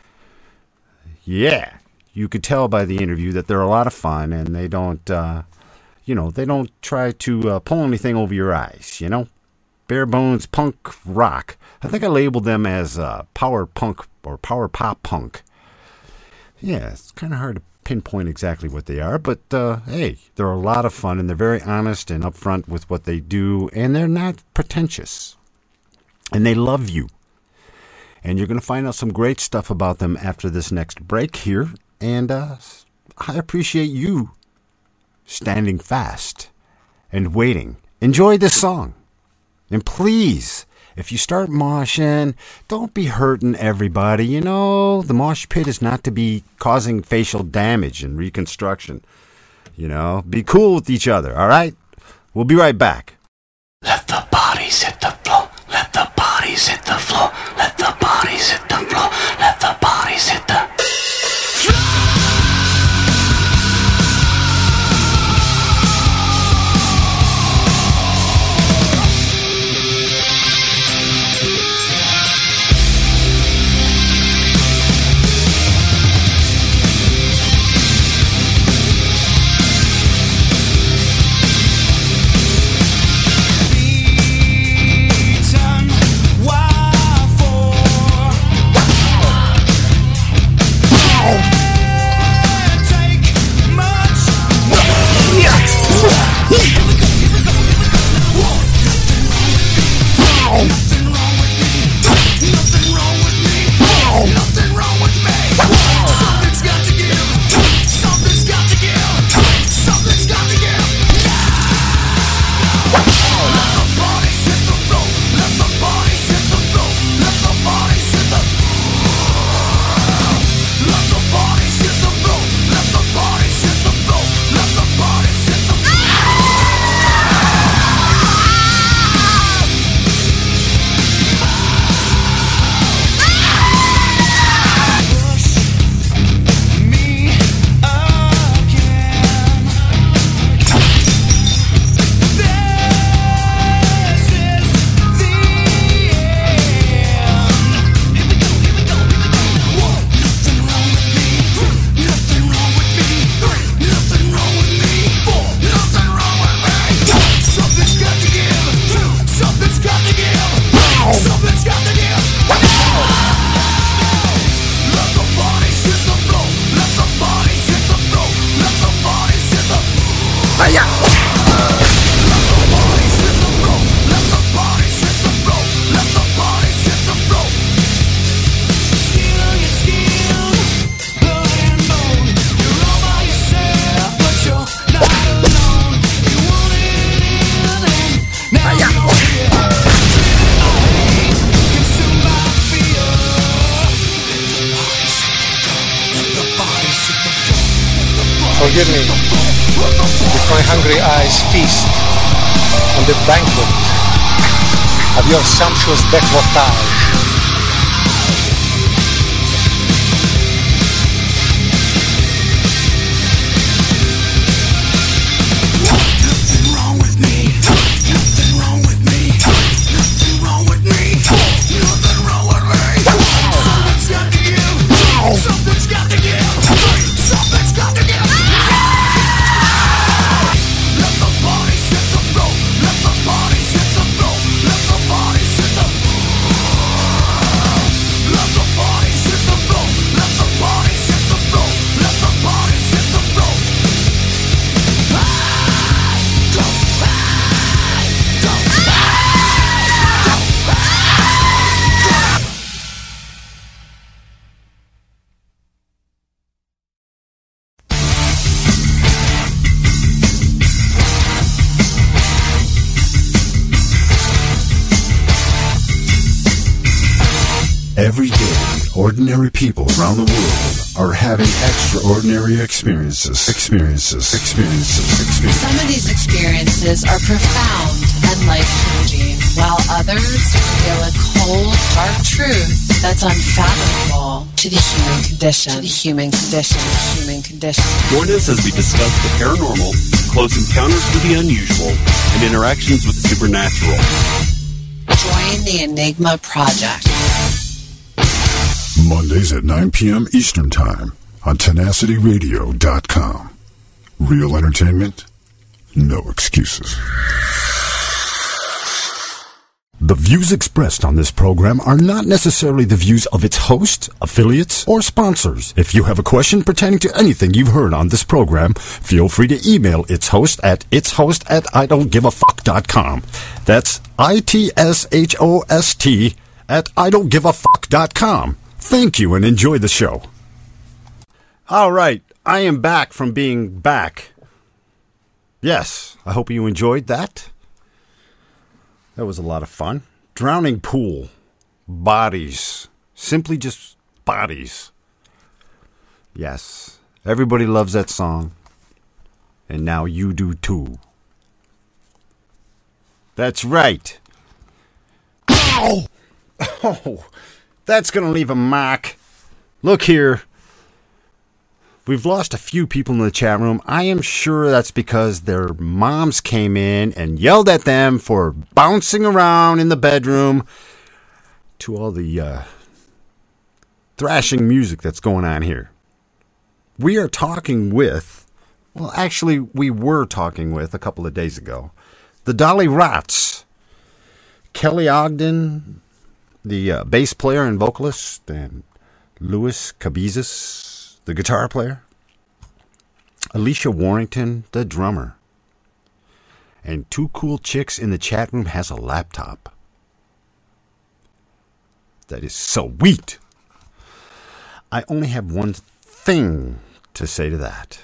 Yeah, you could tell by the interview that they're a lot of fun, and they don't, they don't try to pull anything over your eyes, you know? bare bones punk rock. I think I labeled them as power punk or power pop punk. Yeah, it's kind of hard to pinpoint exactly what they are, but hey, they're a lot of fun, and they're very honest and upfront with what they do, and they're not pretentious, and they love you. And you're going to find out some great stuff about them after this next break here, and I appreciate you standing fast and waiting. Enjoy this song, and please, if you start moshing, don't be hurting everybody. You know, the mosh pit is not to be causing facial damage and reconstruction. You know, be cool with each other, all right? We'll be right back. Let the bodies hit the floor. Let the bodies hit the floor. Let the bodies hit the floor. Let the bodies hit the Forgive me if my hungry eyes feast on the banquet of your sumptuous décolletage. Every day, ordinary people around the world are having extraordinary experiences. Some of these experiences are profound and life-changing, while others reveal a cold, dark truth that's unfathomable to the human condition. Join us as we discuss the paranormal, close encounters with the unusual, and interactions with the supernatural. Join the Enigma Project. Mondays at 9 p.m. Eastern Time on tenacityradio.com. Real entertainment, no excuses. The views expressed on this program are not necessarily the views of its host, affiliates, or sponsors. If you have a question pertaining to anything you've heard on this program, feel free to email its host at idon'tgiveafuck.com. That's ITSHOST at idon'tgiveafuck.com. Thank you and enjoy the show. All right, I am back from being back. Yes, I hope you enjoyed that. That was a lot of fun. Drowning Pool. Bodies. Simply just bodies. Yes, everybody loves that song. And now you do too. That's right. Ow! Oh, that's going to leave a mark. Look here. We've lost a few people in the chat room. I am sure that's because their moms came in and yelled at them for bouncing around in the bedroom to all the thrashing music that's going on here. We are talking with, well, actually, we were talking with a couple of days ago, the Dolly Rots, Kelly Ogden, the bass player and vocalist, and Louis Cabezas, the guitar player, Alicia Warrington, the drummer, and two cool chicks in the chat room has a laptop. That is sweet. I only have one thing to say to that.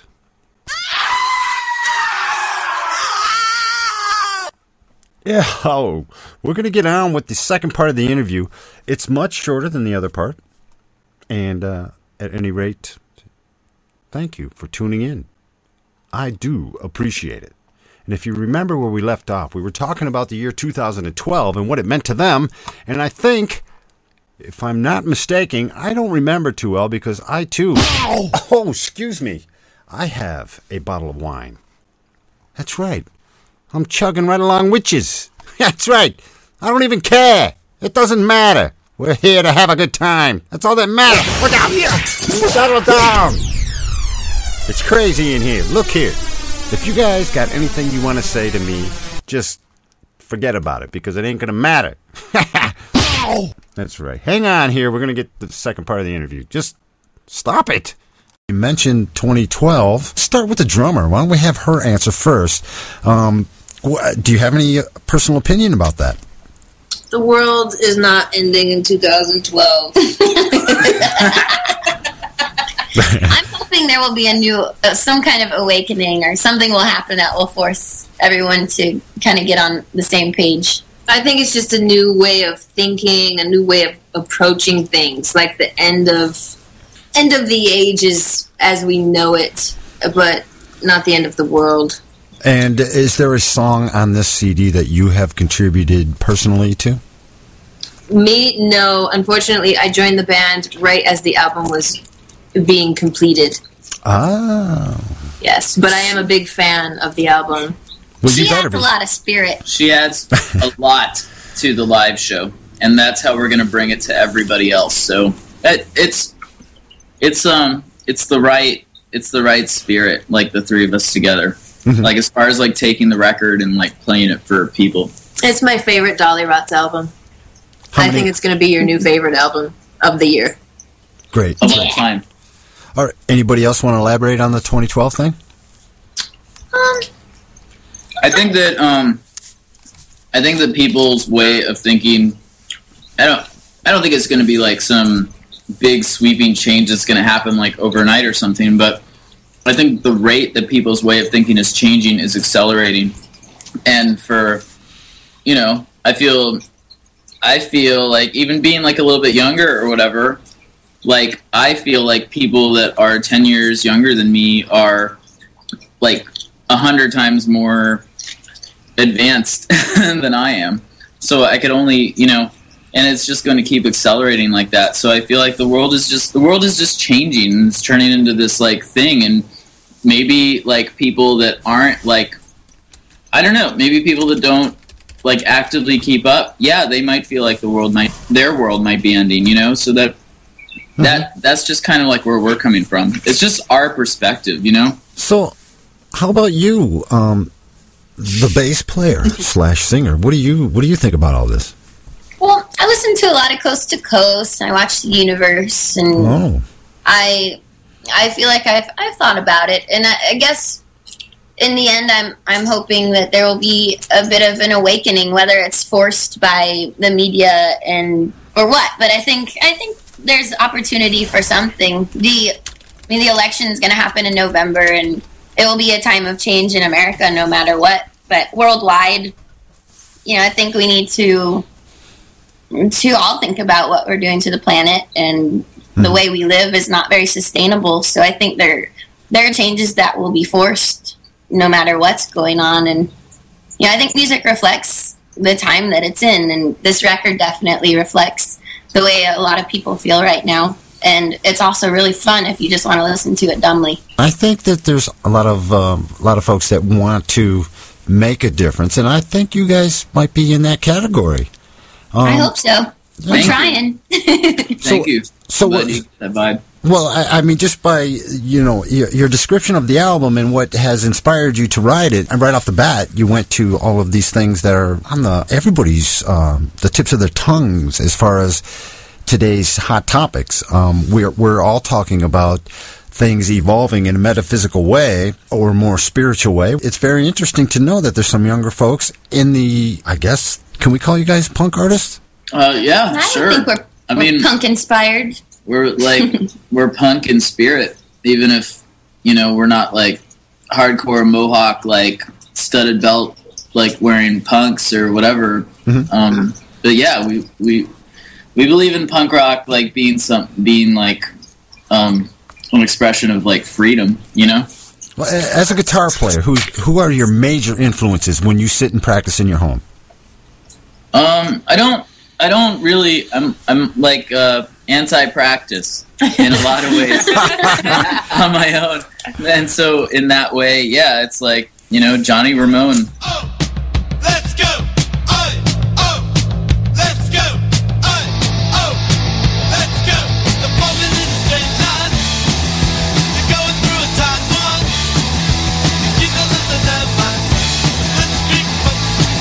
Yeah, we're going to get on with the second part of the interview. It's much shorter than the other part. And at any rate, thank you for tuning in. I do appreciate it. And if you remember where we left off, we were talking about the year 2012 and what it meant to them. And I think, if I'm not mistaken, I don't remember too well because I too... Oh, excuse me. I have a bottle of wine. That's right. I'm chugging right along with yous. That's right. I don't even care. It doesn't matter. We're here to have a good time. That's all that matters. Look out. Settle down. It's crazy in here. Look here. If you guys got anything you want to say to me, just forget about it because it ain't going to matter. That's right. Hang on here. We're going to get the second part of the interview. Just stop it. You mentioned 2012. Start with the drummer. Why don't we have her answer first? Do you have any personal opinion about that? The world is not ending in 2012. I'm hoping there will be a new, some kind of awakening or something will happen that will force everyone to kind of get on the same page. I think it's just a new way of thinking, a new way of approaching things, like the end of the ages as we know it, but not the end of the world. And is there a song on this CD that you have contributed personally to? Me, no. Unfortunately, I joined the band right as the album was being completed. Ah. Yes, but I am a big fan of the album. Well, she adds a lot of spirit. She adds a lot to the live show, and that's how we're going to bring it to everybody else. So it's the right spirit, like the three of us together. Mm-hmm. Like as far as like taking the record and like playing it for people. It's my favorite Dolly Rots album. I think it's going to be your new favorite album of the year. Great. Of all time. All right. Anybody else want to elaborate on the 2012 thing? I think that people's way of thinking. I don't think it's going to be like some big sweeping change that's going to happen like overnight or something. But I think the rate that people's way of thinking is changing is accelerating. And for, I feel like even being like a little bit younger or whatever, like I feel like people that are 10 years younger than me are like 100 times more advanced than I am. So I could only, and it's just going to keep accelerating like that. So I feel like the world is just changing and it's turning into this like thing. And maybe like people that aren't like, I don't know, maybe people that don't like actively keep up. Yeah, they might feel like their world might be ending, so that's just kind of like where we're coming from. It's just our perspective, So how about you, the bass player / singer? What do you think about all this? Well, I listen to a lot of Coast to Coast. I watch The Universe, and I feel like I've thought about it, and I guess in the end, I'm hoping that there will be a bit of an awakening, whether it's forced by the media or what. But I think there's opportunity for something. The election is going to happen in November, and it will be a time of change in America, no matter what. But worldwide, I think we need to all think about what we're doing to the planet, and the way we live is not very sustainable. So I think there are changes that will be forced, no matter what's going on. And I think music reflects the time that it's in, and this record definitely reflects the way a lot of people feel right now. And it's also really fun if you just want to listen to it dumbly. I think that there's a lot of folks that want to make a difference, and I think you guys might be in that category. I hope so. We're trying. Thank you. So that vibe. Well, I mean, just by your description of the album and what has inspired you to write it, and right off the bat, you went to all of these things that are on everybody's the tips of their tongues as far as today's hot topics. We're all talking about things evolving in a metaphysical way or more spiritual way. It's very interesting to know that there's some younger folks in the, I guess, can we call you guys punk artists? Yeah, sure. I think we're punk inspired. We're we're punk in spirit, even if we're not like hardcore mohawk, like studded belt, like wearing punks or whatever. Mm-hmm. But yeah, we believe in punk rock, like being like an expression of like freedom, Well, as a guitar player, who are your major influences when you sit and practice in your home? I don't really. I'm like anti-practice in a lot of ways on my own, and so in that way, yeah, it's like Johnny Ramone. Oh, let's go! Oh, let's go! Oh, let's go! The moment in the straight line, you're going through a tight one. You know that the deadline. Let's speak fun.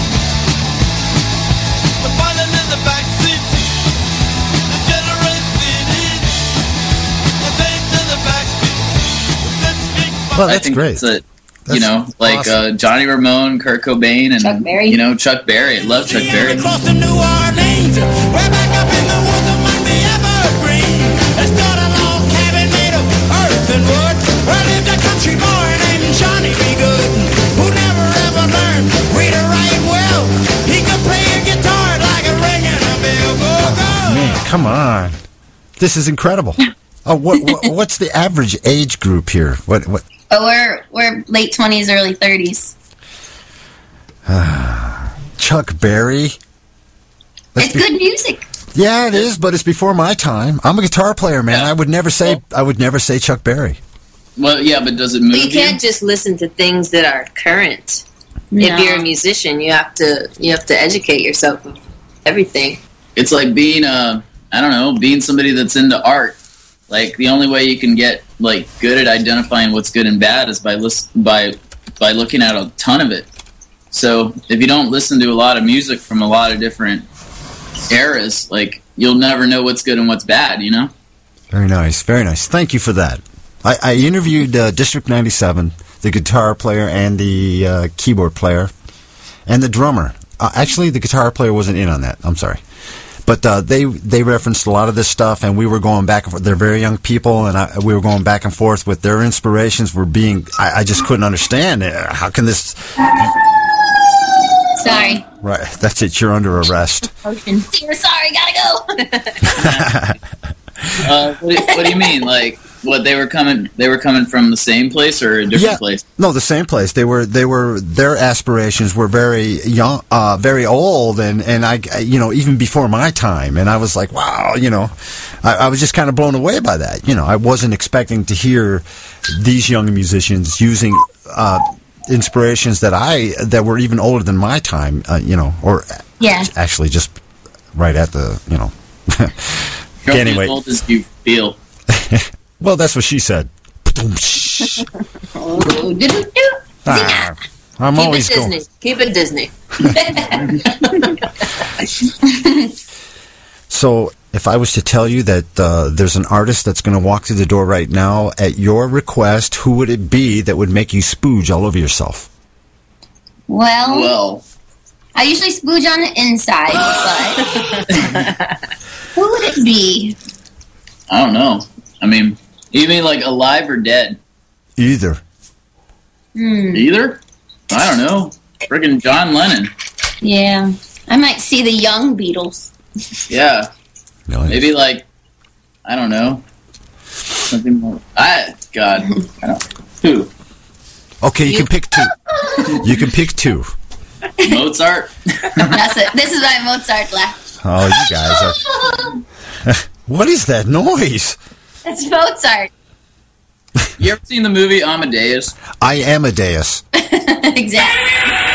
The violin in the backseat, the generosity, the bass in the backbeat. Let's speak fun. Well, that's great. That's awesome. Johnny Ramone, Kurt Cobain, and Chuck Berry. Chuck Berry. I love Chuck Berry. Across the New Orleans, way back up in the woods among the evergreen. There stood a log cabin made of earth and wood, where lived a country boy named Johnny B. Good, who never ever learned read or write well. He could play a guitar like a ring and a bell. Go. Man, come on, this is incredible. What's the average age group here? What? Oh, we're late 20s, early 30s. Chuck Berry. It's good music. Yeah, it is, but it's before my time. I'm a guitar player, man. Yeah. I would never say Chuck Berry. Well, yeah, but does it move You can't just listen to things that are current. No. If you're a musician, you have to educate yourself of everything. It's like being being somebody that's into art. Like the only way you can get like good at identifying what's good and bad is by looking at a ton of it. So if you don't listen to a lot of music from a lot of different eras, like you'll never know what's good and what's bad, Very nice, very nice. Thank you for that. I interviewed District 97, the guitar player and the keyboard player, and the drummer. Actually, the guitar player wasn't in on that. I'm sorry. But they referenced a lot of this stuff, and we were going back and forth. They're very young people, and we were going back and forth with their inspirations. I just couldn't understand it. How can this... Sorry. Right, that's it. You're under arrest. You're sorry, gotta go. What do you mean? Like, what they were coming from the same place or a different place? No, the same place. Their aspirations were very young, very old, and I even before my time. And I was like, wow, I was just kind of blown away by that. I wasn't expecting to hear these young musicians using inspirations that were even older than my time. Or actually just right at the Anyway, as old as you feel. Well, that's what she said. I'm always Disney. Keep it Disney. So if I was to tell you that there's an artist that's going to walk through the door right now at your request, who would it be that would make you spooge all over yourself? Well, I usually spooge on the inside, but who would it be? I don't know. I mean, you mean like alive or dead? Either. Either? I don't know. Friggin' John Lennon. Yeah. I might see the young Beatles. Yeah. Nice. Maybe like, I don't know. Something more. I don't know. Who? Okay, you can pick two. You can pick two. Mozart? That's it. This is why Mozart left. Oh, you guys are... What is that noise? It's Mozart. You ever seen the movie Amadeus? I am Amadeus. Exactly.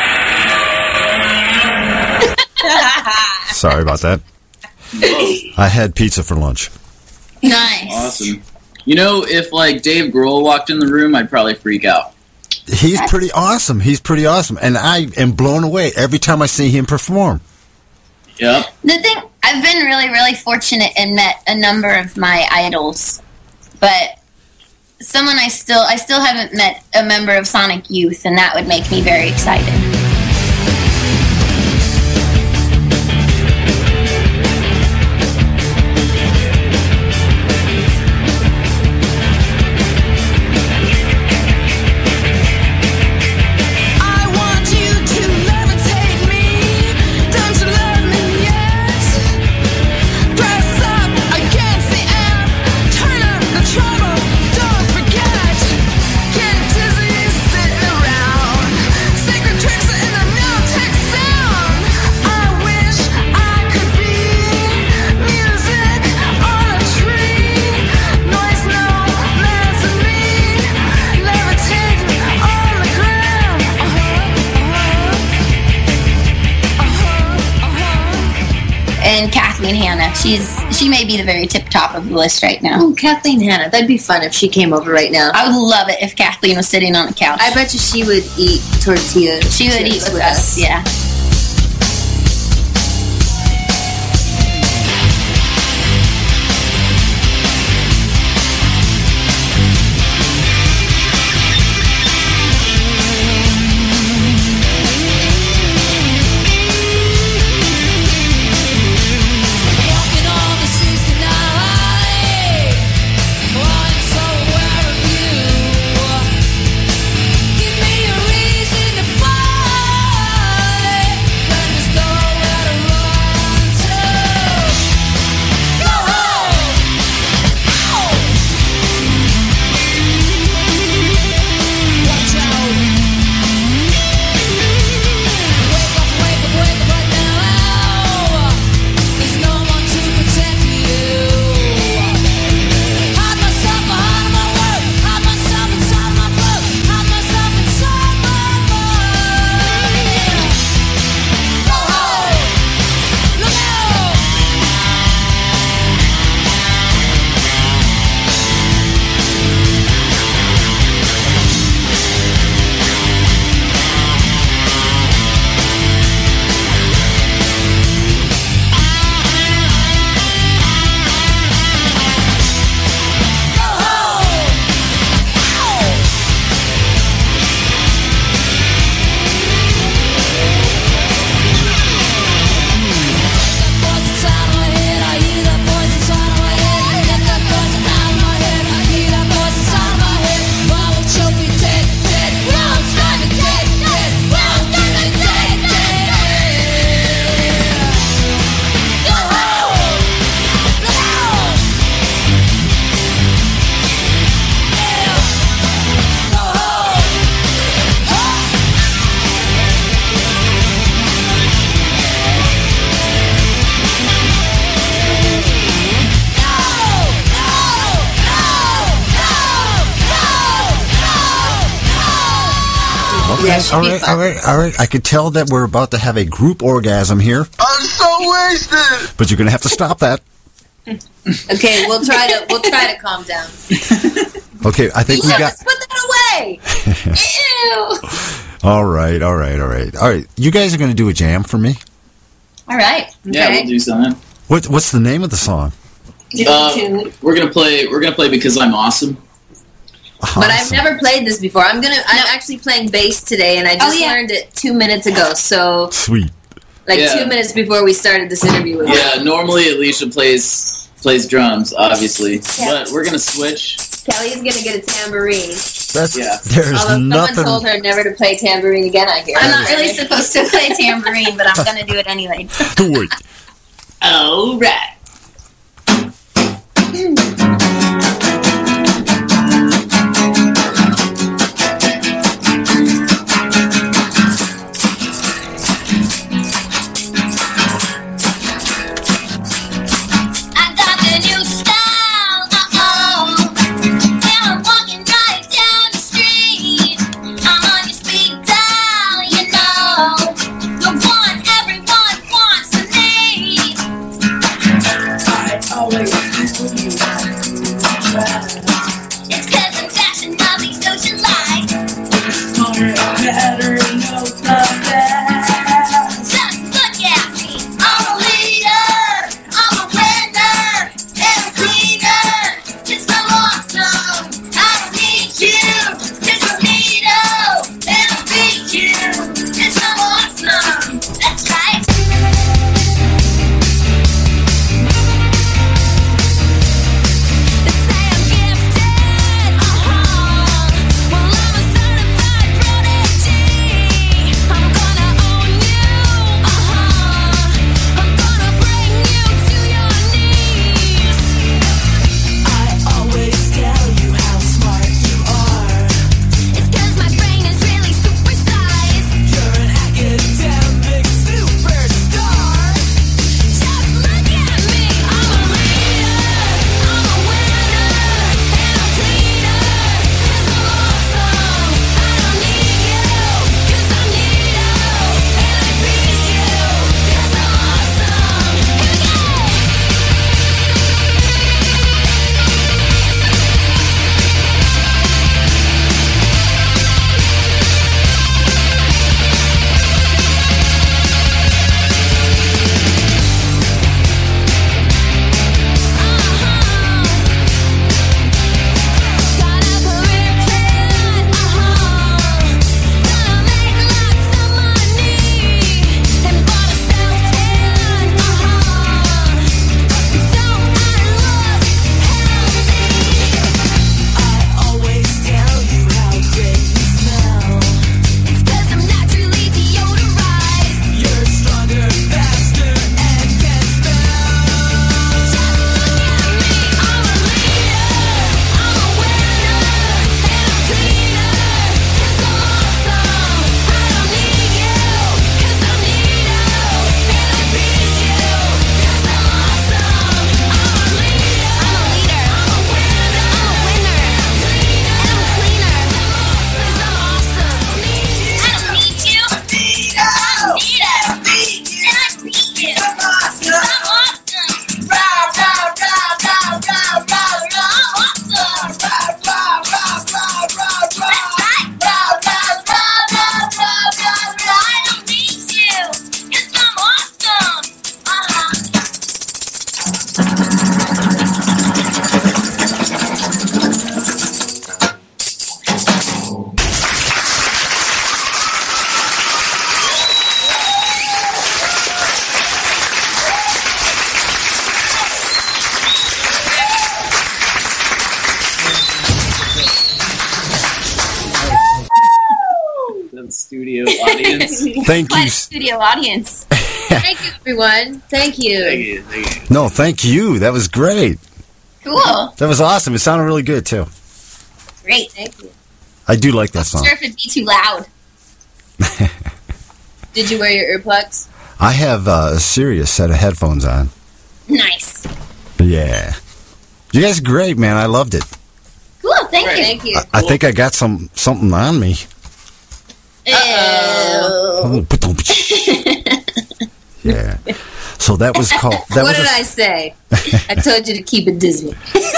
Sorry about that. I had pizza for lunch. Nice. Awesome. You know, if like Dave Grohl walked in the room, I'd probably freak out. He's pretty awesome. He's pretty awesome. And I am blown away every time I see him perform. Yep. The thing, I've been really, really fortunate and met a number of my idols, but someone I still haven't met a member of Sonic Youth, and that would make me very excited. And Kathleen Hanna. She may be the very tip top of the list right now. Oh, Kathleen Hanna. That'd be fun if she came over right now. I would love it if Kathleen was sitting on the couch. I bet you she would eat tortillas. She would eat with us, yeah. All right. I could tell that we're about to have a group orgasm here. I'm so wasted. But you're going to have to stop that. Okay, we'll try to calm down. Okay, I think we got... Put that away. Ew. All right. You guys are going to do a jam for me? All right. Yeah, we'll do something. What's the name of the song? We're gonna play Because I'm Awesome. But I've never played this before. I'm actually playing bass today, and I just learned it 2 minutes ago. So sweet. 2 minutes before we started this interview with Yeah, normally Alicia plays drums, obviously, but we're gonna switch. Kelly's gonna get a tambourine. There's Although nothing. someone told her never to play tambourine again, I hear. I'm not really supposed to play tambourine, but I'm gonna do it anyway. Do it. All right. Studio audience. Thank you. Studio audience. Thank you, everyone. Thank you. Thank you. No, thank you. That was great. Cool. That was awesome. It sounded really good, too. Great. Thank you. I do like that song. Sure if it'd be too loud. Did you wear your earplugs? I have a serious set of headphones on. Nice. Yeah. You guys are great, man. I loved it. Cool. Thank you. Thank you. I think I got something on me. Oh. Yeah. So that was called... That What was did I say? I told you to keep it Disney.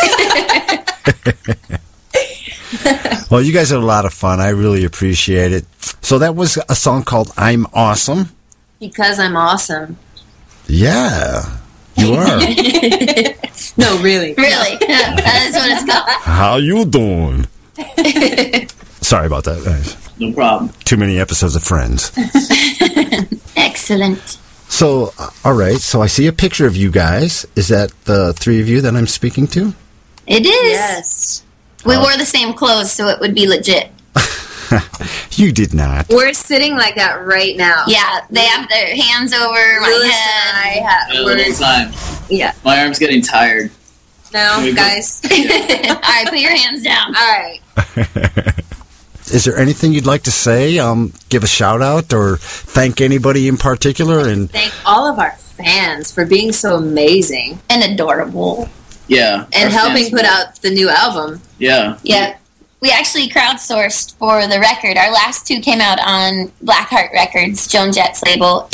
Well, you guys had a lot of fun. I really appreciate it. So that was a song called I'm Awesome. Because I'm awesome. Yeah. You are. No, really. Really. Yeah, that is what it's called. How you doing? Sorry about that. No problem. Too many episodes of Friends. Excellent. So, all right. So I see a picture of you guys. Is that the three of you that I'm speaking to? It is. Yes. We wore the same clothes, so it would be legit. You did not. We're sitting like that right now. Yeah, they have their hands over my Lewis head. and I have. A little time. Yeah. My arm's getting tired. No, We go- guys. All right, put your hands down. All right. Is there anything you'd like to say? Give a shout out or thank anybody in particular? And Thank all of our fans for being so amazing And adorable. Yeah. and our helping fans put were- out the new album. Yeah. Yeah. We actually crowdsourced for the record. Our last two came out on Blackheart Records, Joan Jett's label.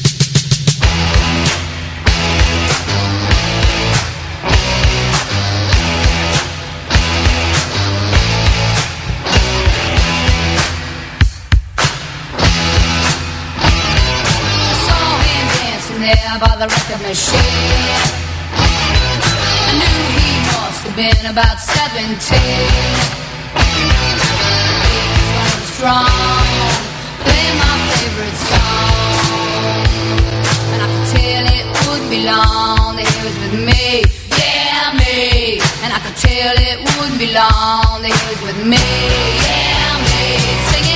Saw him dancing there by the record machine. I knew he must have been about 17. He was going strong, playing my favorite song, and I could tell it wouldn't be long that he was with me, yeah me. And I could tell it wouldn't be long that he was with me, yeah me. Singing.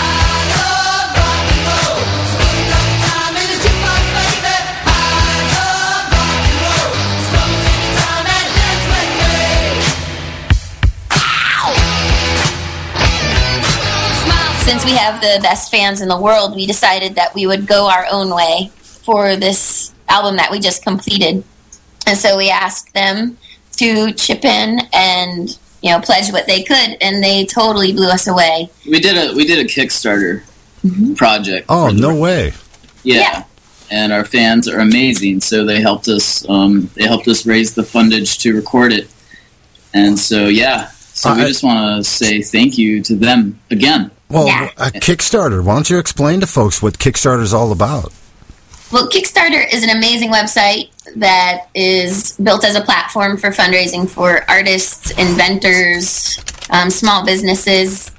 Since we have the best fans in the world, we decided that we would go our own way for this album that we just completed. And so we asked them to chip in and, you know, pledge what they could, and they totally blew us away. We did a Kickstarter project. oh, no way. Yeah. And our fans are amazing, so they helped us. They helped us raise the fundage to record it, and so yeah. So we just want to say thank you to them again. Well, Yeah. a Kickstarter. Why don't you explain to folks what Kickstarter is all about? Well, Kickstarter is an amazing website that is built as a platform for fundraising for artists, inventors, small businesses.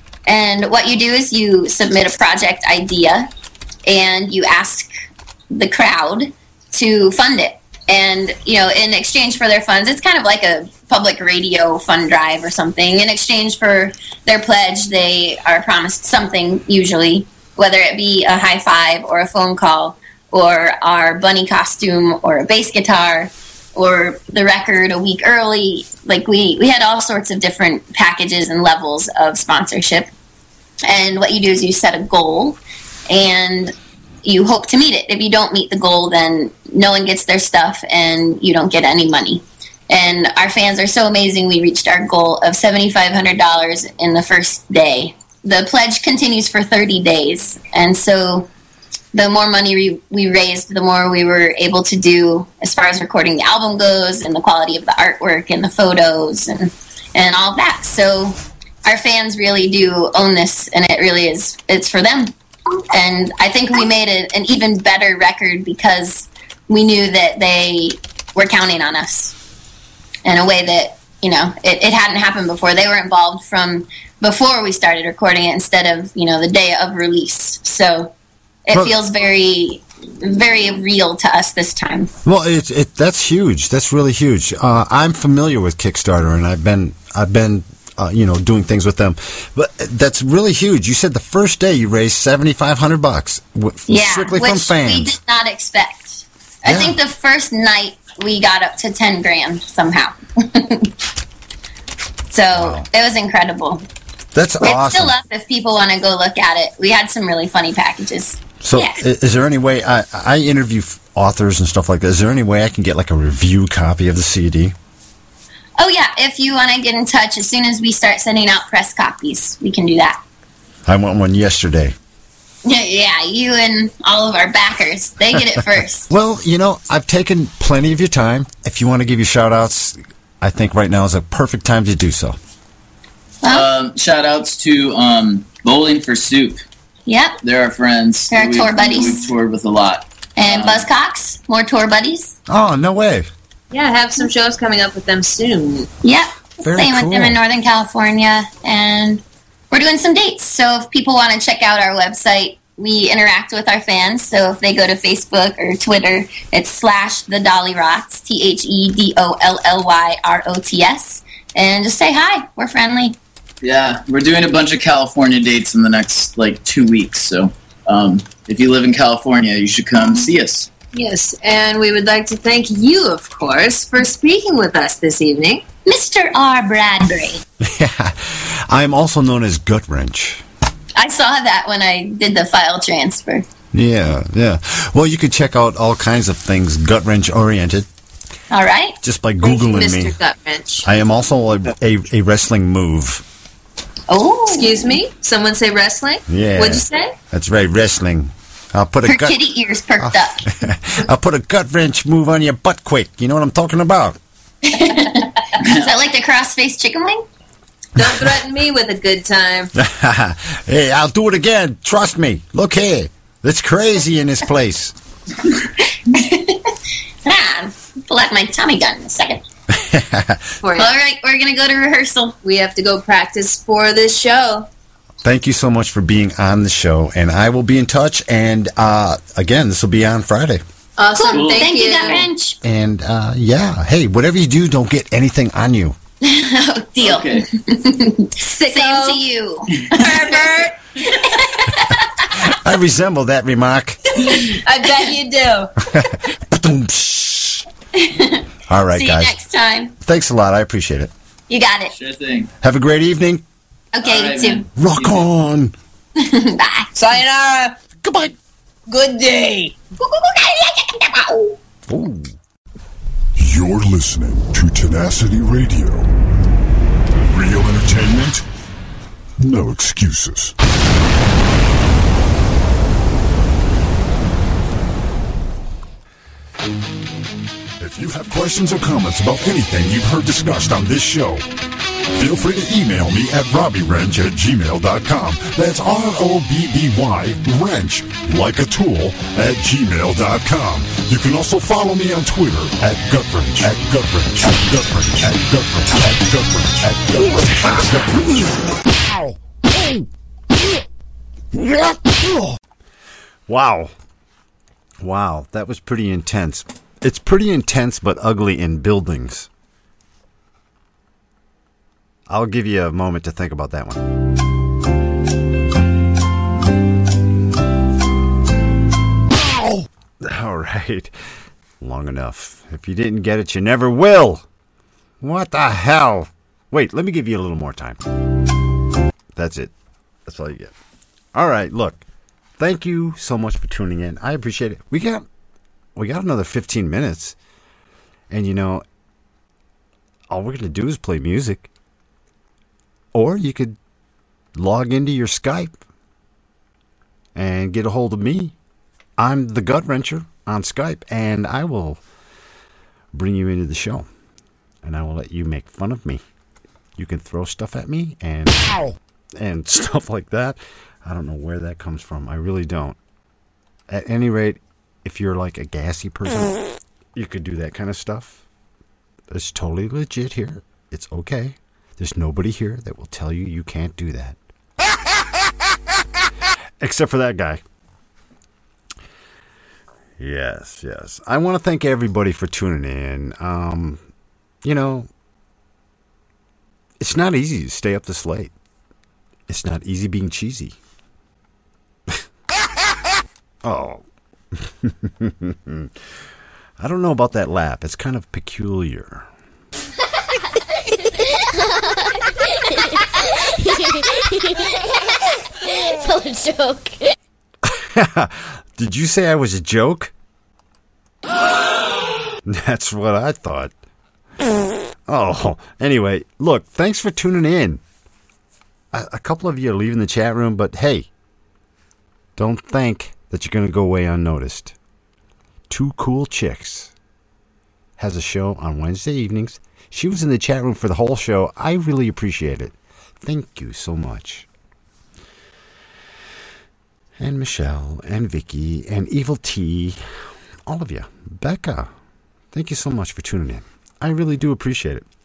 And what you do is you submit a project idea and you ask the crowd to fund it. And, you know, in exchange for their funds, it's kind of like a public radio fund drive or something. In exchange for their pledge, they are promised something, usually, whether it be a high five or a phone call or our bunny costume or a bass guitar or the record a week early. Like, we had all sorts of different packages and levels of sponsorship. And what you do is you set a goal and you hope to meet it. If you don't meet the goal, then no one gets their stuff and you don't get any money. And our fans are so amazing, we reached our goal of $7,500 in the first day. The pledge continues for 30 days. And so the more money we raised, the more we were able to do as far as recording the album goes and the quality of the artwork and the photos and all of that. So our fans really do own this, and it really is, it's for them. And I think we made an even better record because we knew that they were counting on us in a way that, you know, it hadn't happened before. They were involved from before we started recording it instead of, you know, the day of release. So it feels very, very real to us this time. Well, that's huge. That's really huge. I'm familiar with Kickstarter, and I've been doing things with them, but that's really huge. You said the first day you raised $7,500 strictly from fans. We did not expect. I think the first night we got up to 10 grand somehow. So It was incredible. That's awesome. It's still up if people want to go look at it. We had some really funny packages. So is there any way, I interview authors and stuff like that, is there any way I can get like a review copy of the CD? Oh, yeah. If you want to get in touch, as soon as we start sending out press copies, we can do that. I want one yesterday. Yeah, you and all of our backers, they get it first. Well, you know, I've taken plenty of your time. If you want to give your shout-outs, I think right now is a perfect time to do so. Shout-outs to Bowling for Soup. Yep. They're our friends. They're our tour buddies. We've toured with a lot. And Buzzcocks, more tour buddies. Oh, no way. Yeah, I have some shows coming up with them soon. Yep. Very Playing cool. with them in Northern California. And we're doing some dates. So if people want to check out our website, we interact with our fans. So if they go to Facebook or Twitter, it's /TheDollyRots, TheDollYrots. And just say hi. We're friendly. Yeah, we're doing a bunch of California dates in the next, 2 weeks. So if you live in California, you should come see us. Yes, and we would like to thank you, of course, for speaking with us this evening. Mr. R. Bradbury. Yeah. I am also known as Gut Wrench. I saw that when I did the file transfer. Yeah. Well, you can check out all kinds of things Gut Wrench oriented All right. just by Thank you, Googling Mr. me. Gut Wrench. I am also a wrestling move. Oh. Excuse me? Someone say wrestling? Yeah. What'd you say? That's right, wrestling. I'll put a Her gut. kitty ears perked up. I'll put a Gut Wrench move on your butt quick. You know what I'm talking about? Is that like the cross-faced chicken wing? Don't threaten me with a good time. Hey, I'll do it again. Trust me. Look here. It's crazy in this place. Pull out my Tommy gun in a second. For you. All right, we're going to go to rehearsal. We have to go practice for this show. Thank you so much for being on the show, and I will be in touch. And again, this will be on Friday. Awesome. Cool. Thank you. Gut Wrench. And yeah, hey, whatever you do, don't get anything on you. Deal. Okay. Same to you. Herbert. I resemble that remark. I bet you do. All right, See guys. you next time. Thanks a lot. I appreciate it. You got it. Sure thing. Have a great evening. Okay, All right, you too. man. Rock on. Bye. Sayonara. Goodbye. Good day. Ooh. You're listening to Tenacity Radio. Real entertainment, no excuses. If you have questions or comments about anything you've heard discussed on this show, feel free to email me at robbywrench@gmail.com. That's ROBBY wrench, like a tool, @gmail.com. You can also follow me on Twitter at Gutwrench, at Gutwrench, at Gutwrench, at Gutwrench, at Gutwrench, at Gutwrench, at Gutwrench. Wow, that was pretty intense. It's pretty intense but ugly in buildings. I'll give you a moment to think about that one. All right. Long enough. If you didn't get it, you never will. What the hell? Wait, let me give you a little more time. That's it. That's all you get. All right, look. Thank you so much for tuning in. I appreciate it. We got another 15 minutes. And you know, all we're going to do is play music. Or you could log into your Skype and get a hold of me. I'm the Gut Wrencher on Skype, and I will bring you into the show. And I will let you make fun of me. You can throw stuff at me and stuff like that. I don't know where that comes from. I really don't. At any rate, if you're like a gassy person, you could do that kind of stuff. It's totally legit here. It's okay. There's nobody here that will tell you can't do that. Except for that guy. Yes. I want to thank everybody for tuning in. You know, it's not easy to stay up this late. It's not easy being cheesy. Oh. I don't know about that laugh. It's kind of peculiar. Tell a joke. Did you say I was a joke? That's what I thought. Oh, anyway, look, thanks for tuning in. A couple of you are leaving the chat room, but hey, don't think that you're going to go away unnoticed. Two Cool Chicks has a show on Wednesday evenings. She was in the chat room for the whole show. I really appreciate it. Thank you so much. and Michelle, and Vicky, and Evil T, all of you. Becca, thank you so much for tuning in. I really do appreciate it.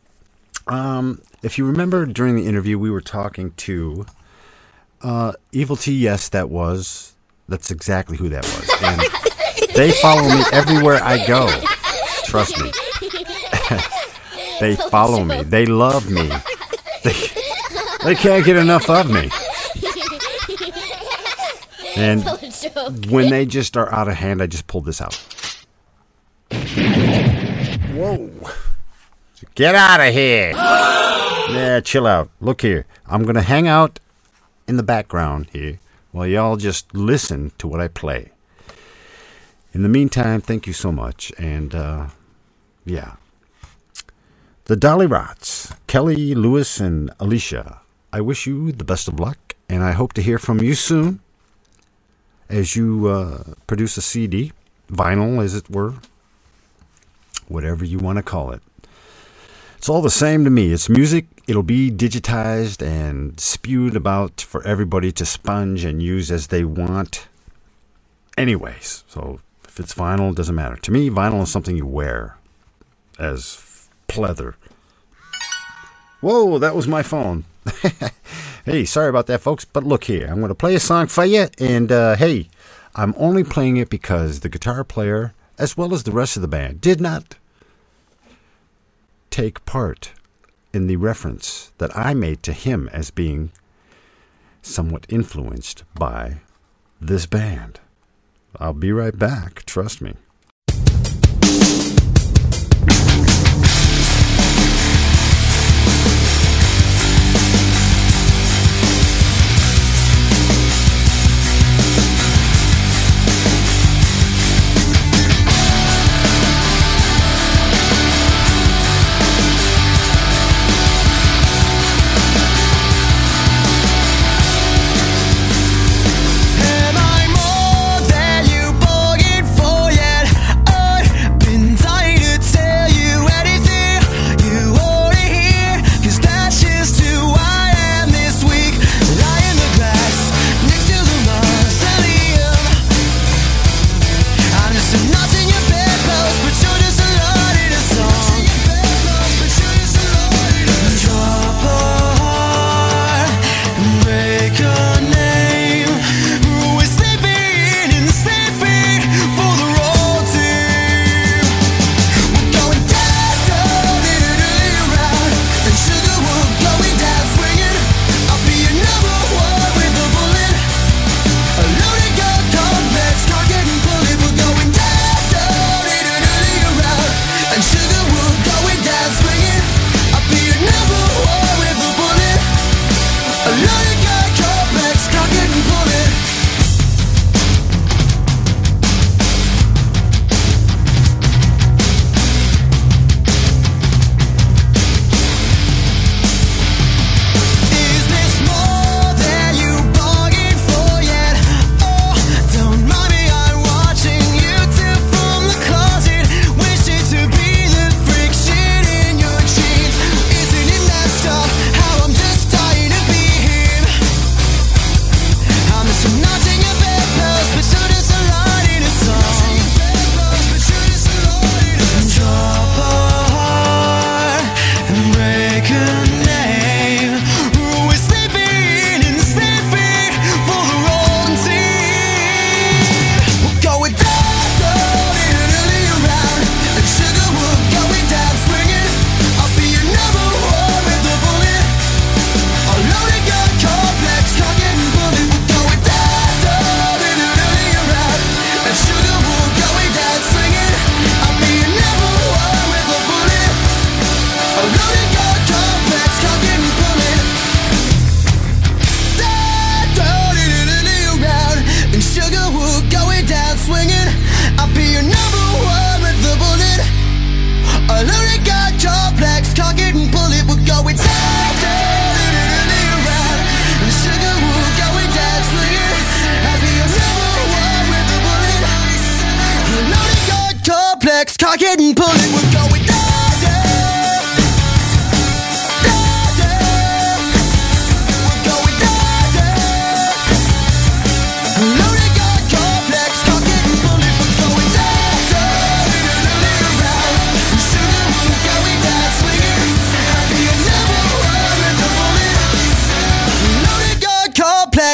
If you remember during the interview, we were talking to Evil T. Yes, that's exactly who that was. And they follow me everywhere I go. Trust me. They follow me. They love me. They can't get enough of me. And when they just are out of hand, I just pulled this out. Whoa. Get out of here. Yeah, chill out. Look here. I'm going to hang out in the background here while y'all just listen to what I play. In the meantime, thank you so much. And, yeah. The Dolly Rots, Kelly, Lewis, and Alicia, I wish you the best of luck, and I hope to hear from you soon as you produce a CD, vinyl, as it were, whatever you want to call it. It's all the same to me. It's music. It'll be digitized and spewed about for everybody to sponge and use as they want. Anyways, so if it's vinyl, it doesn't matter. To me, vinyl is something you wear as pleather. Whoa, that was my phone. Hey, sorry about that, folks. But look here, I'm going to play a song for you. And, hey, I'm only playing it because the guitar player, as well as the rest of the band, did not take part in the reference that I made to him as being somewhat influenced by this band. I'll be right back. Trust me. Am I more than you bargained for? Yeah.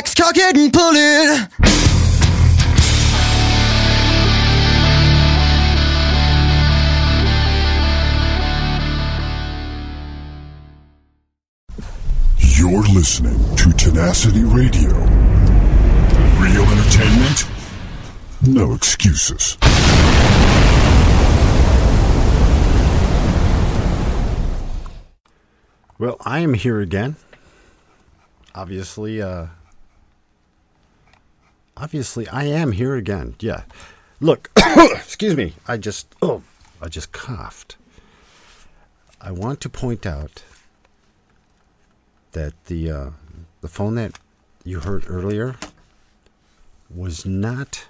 wax, cock it and pull it. You're listening to Tenacity Radio. Real entertainment, no excuses. Well, I am here again. Obviously, I am here again. Yeah. Look, excuse me. I just coughed. I want to point out that the phone that you heard earlier was not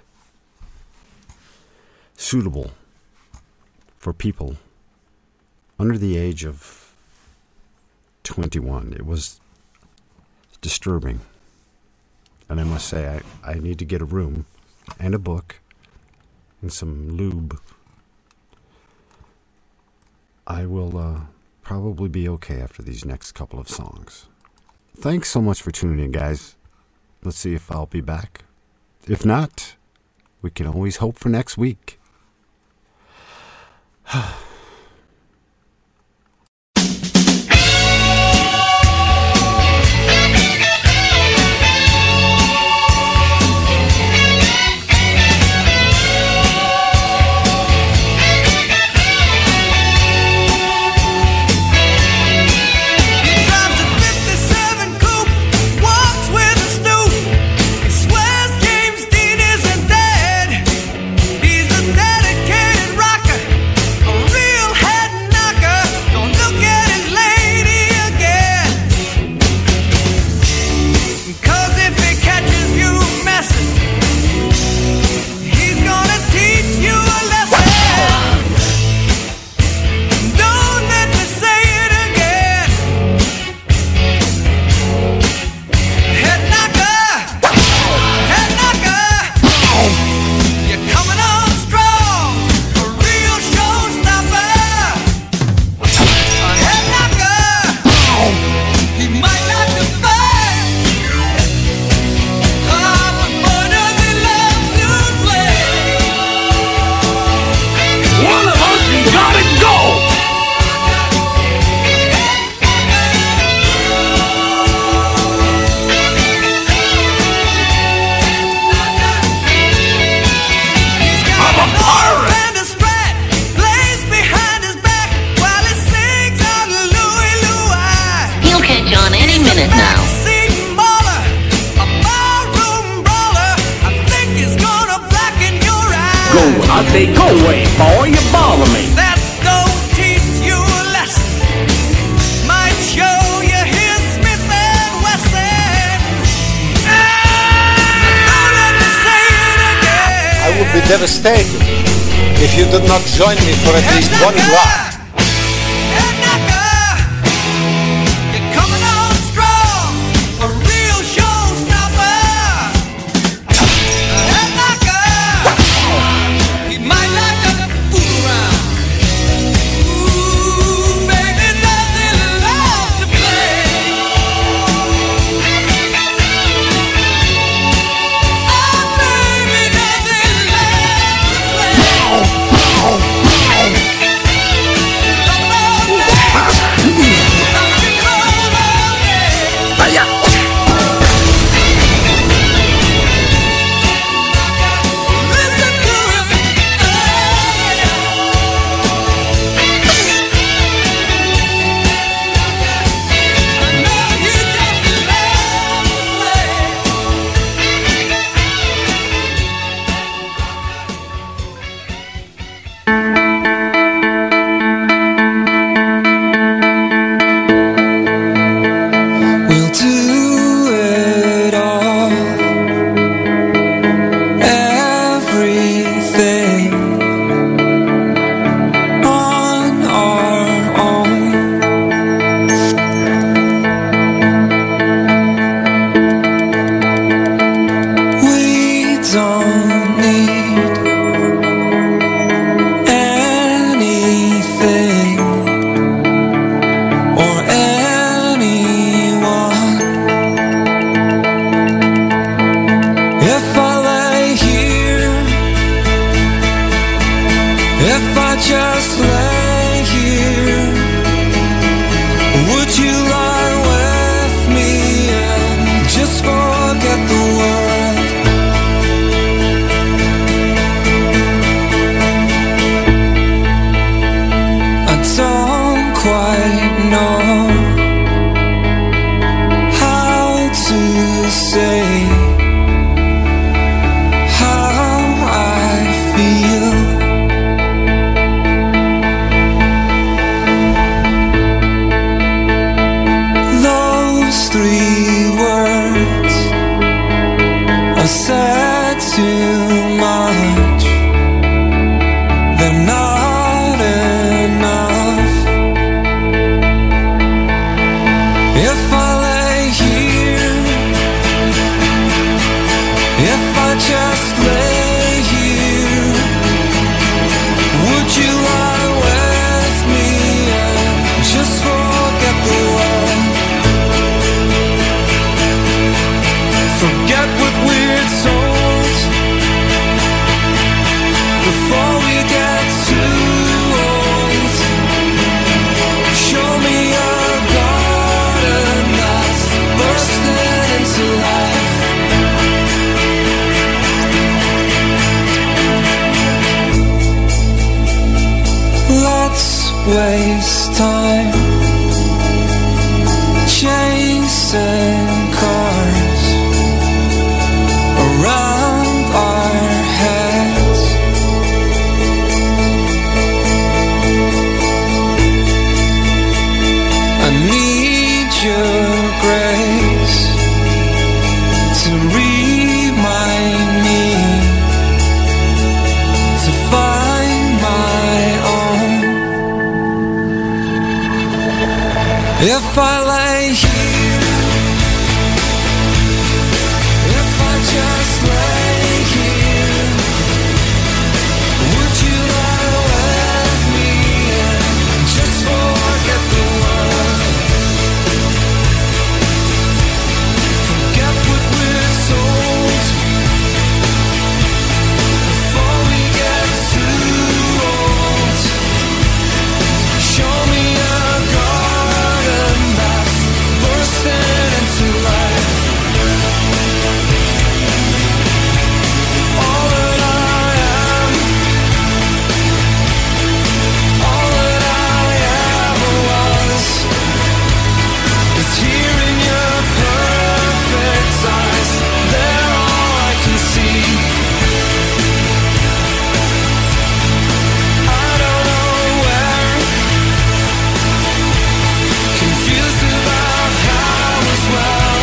suitable for people under the age of 21. It was disturbing. And I must say, I need to get a room and a book and some lube. I will probably be okay after these next couple of songs. Thanks so much for tuning in, guys. Let's see if I'll be back. If not, we can always hope for next week. He's a dedicated rocker. I say, go away, boy, you bother me. That don't teach you a lesson. Might show you his Smith and Wesson. Don't let me say it again. I would be devastated if you did not join me for at least one glass. I said too much, they're not enough. If I lay here, if I just lay here, would you lie with me and just forget the world? Forget what we're told before we get too old. Show me a garden that's bursting into life. Let's waste time chasing cars around our heads. I need your grace to remind me to find my own. If I lay here, if I just lay here, would you lie with me and just forget the world? Forget what we're told before we get too old. Show me a garden that's bursting into life. All that I am, all that I ever was, is here in your perfect eyes. They're all I can see. I don't know where, confused about how as well.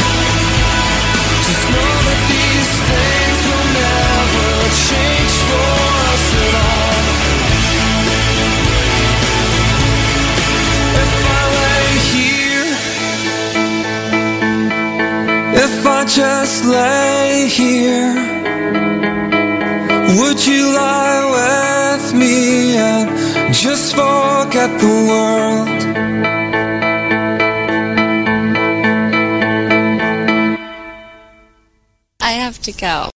Just know that these things will never change for us at all. If I lay here, if I just lay here, would you lie with me and just forget the world? I have to go.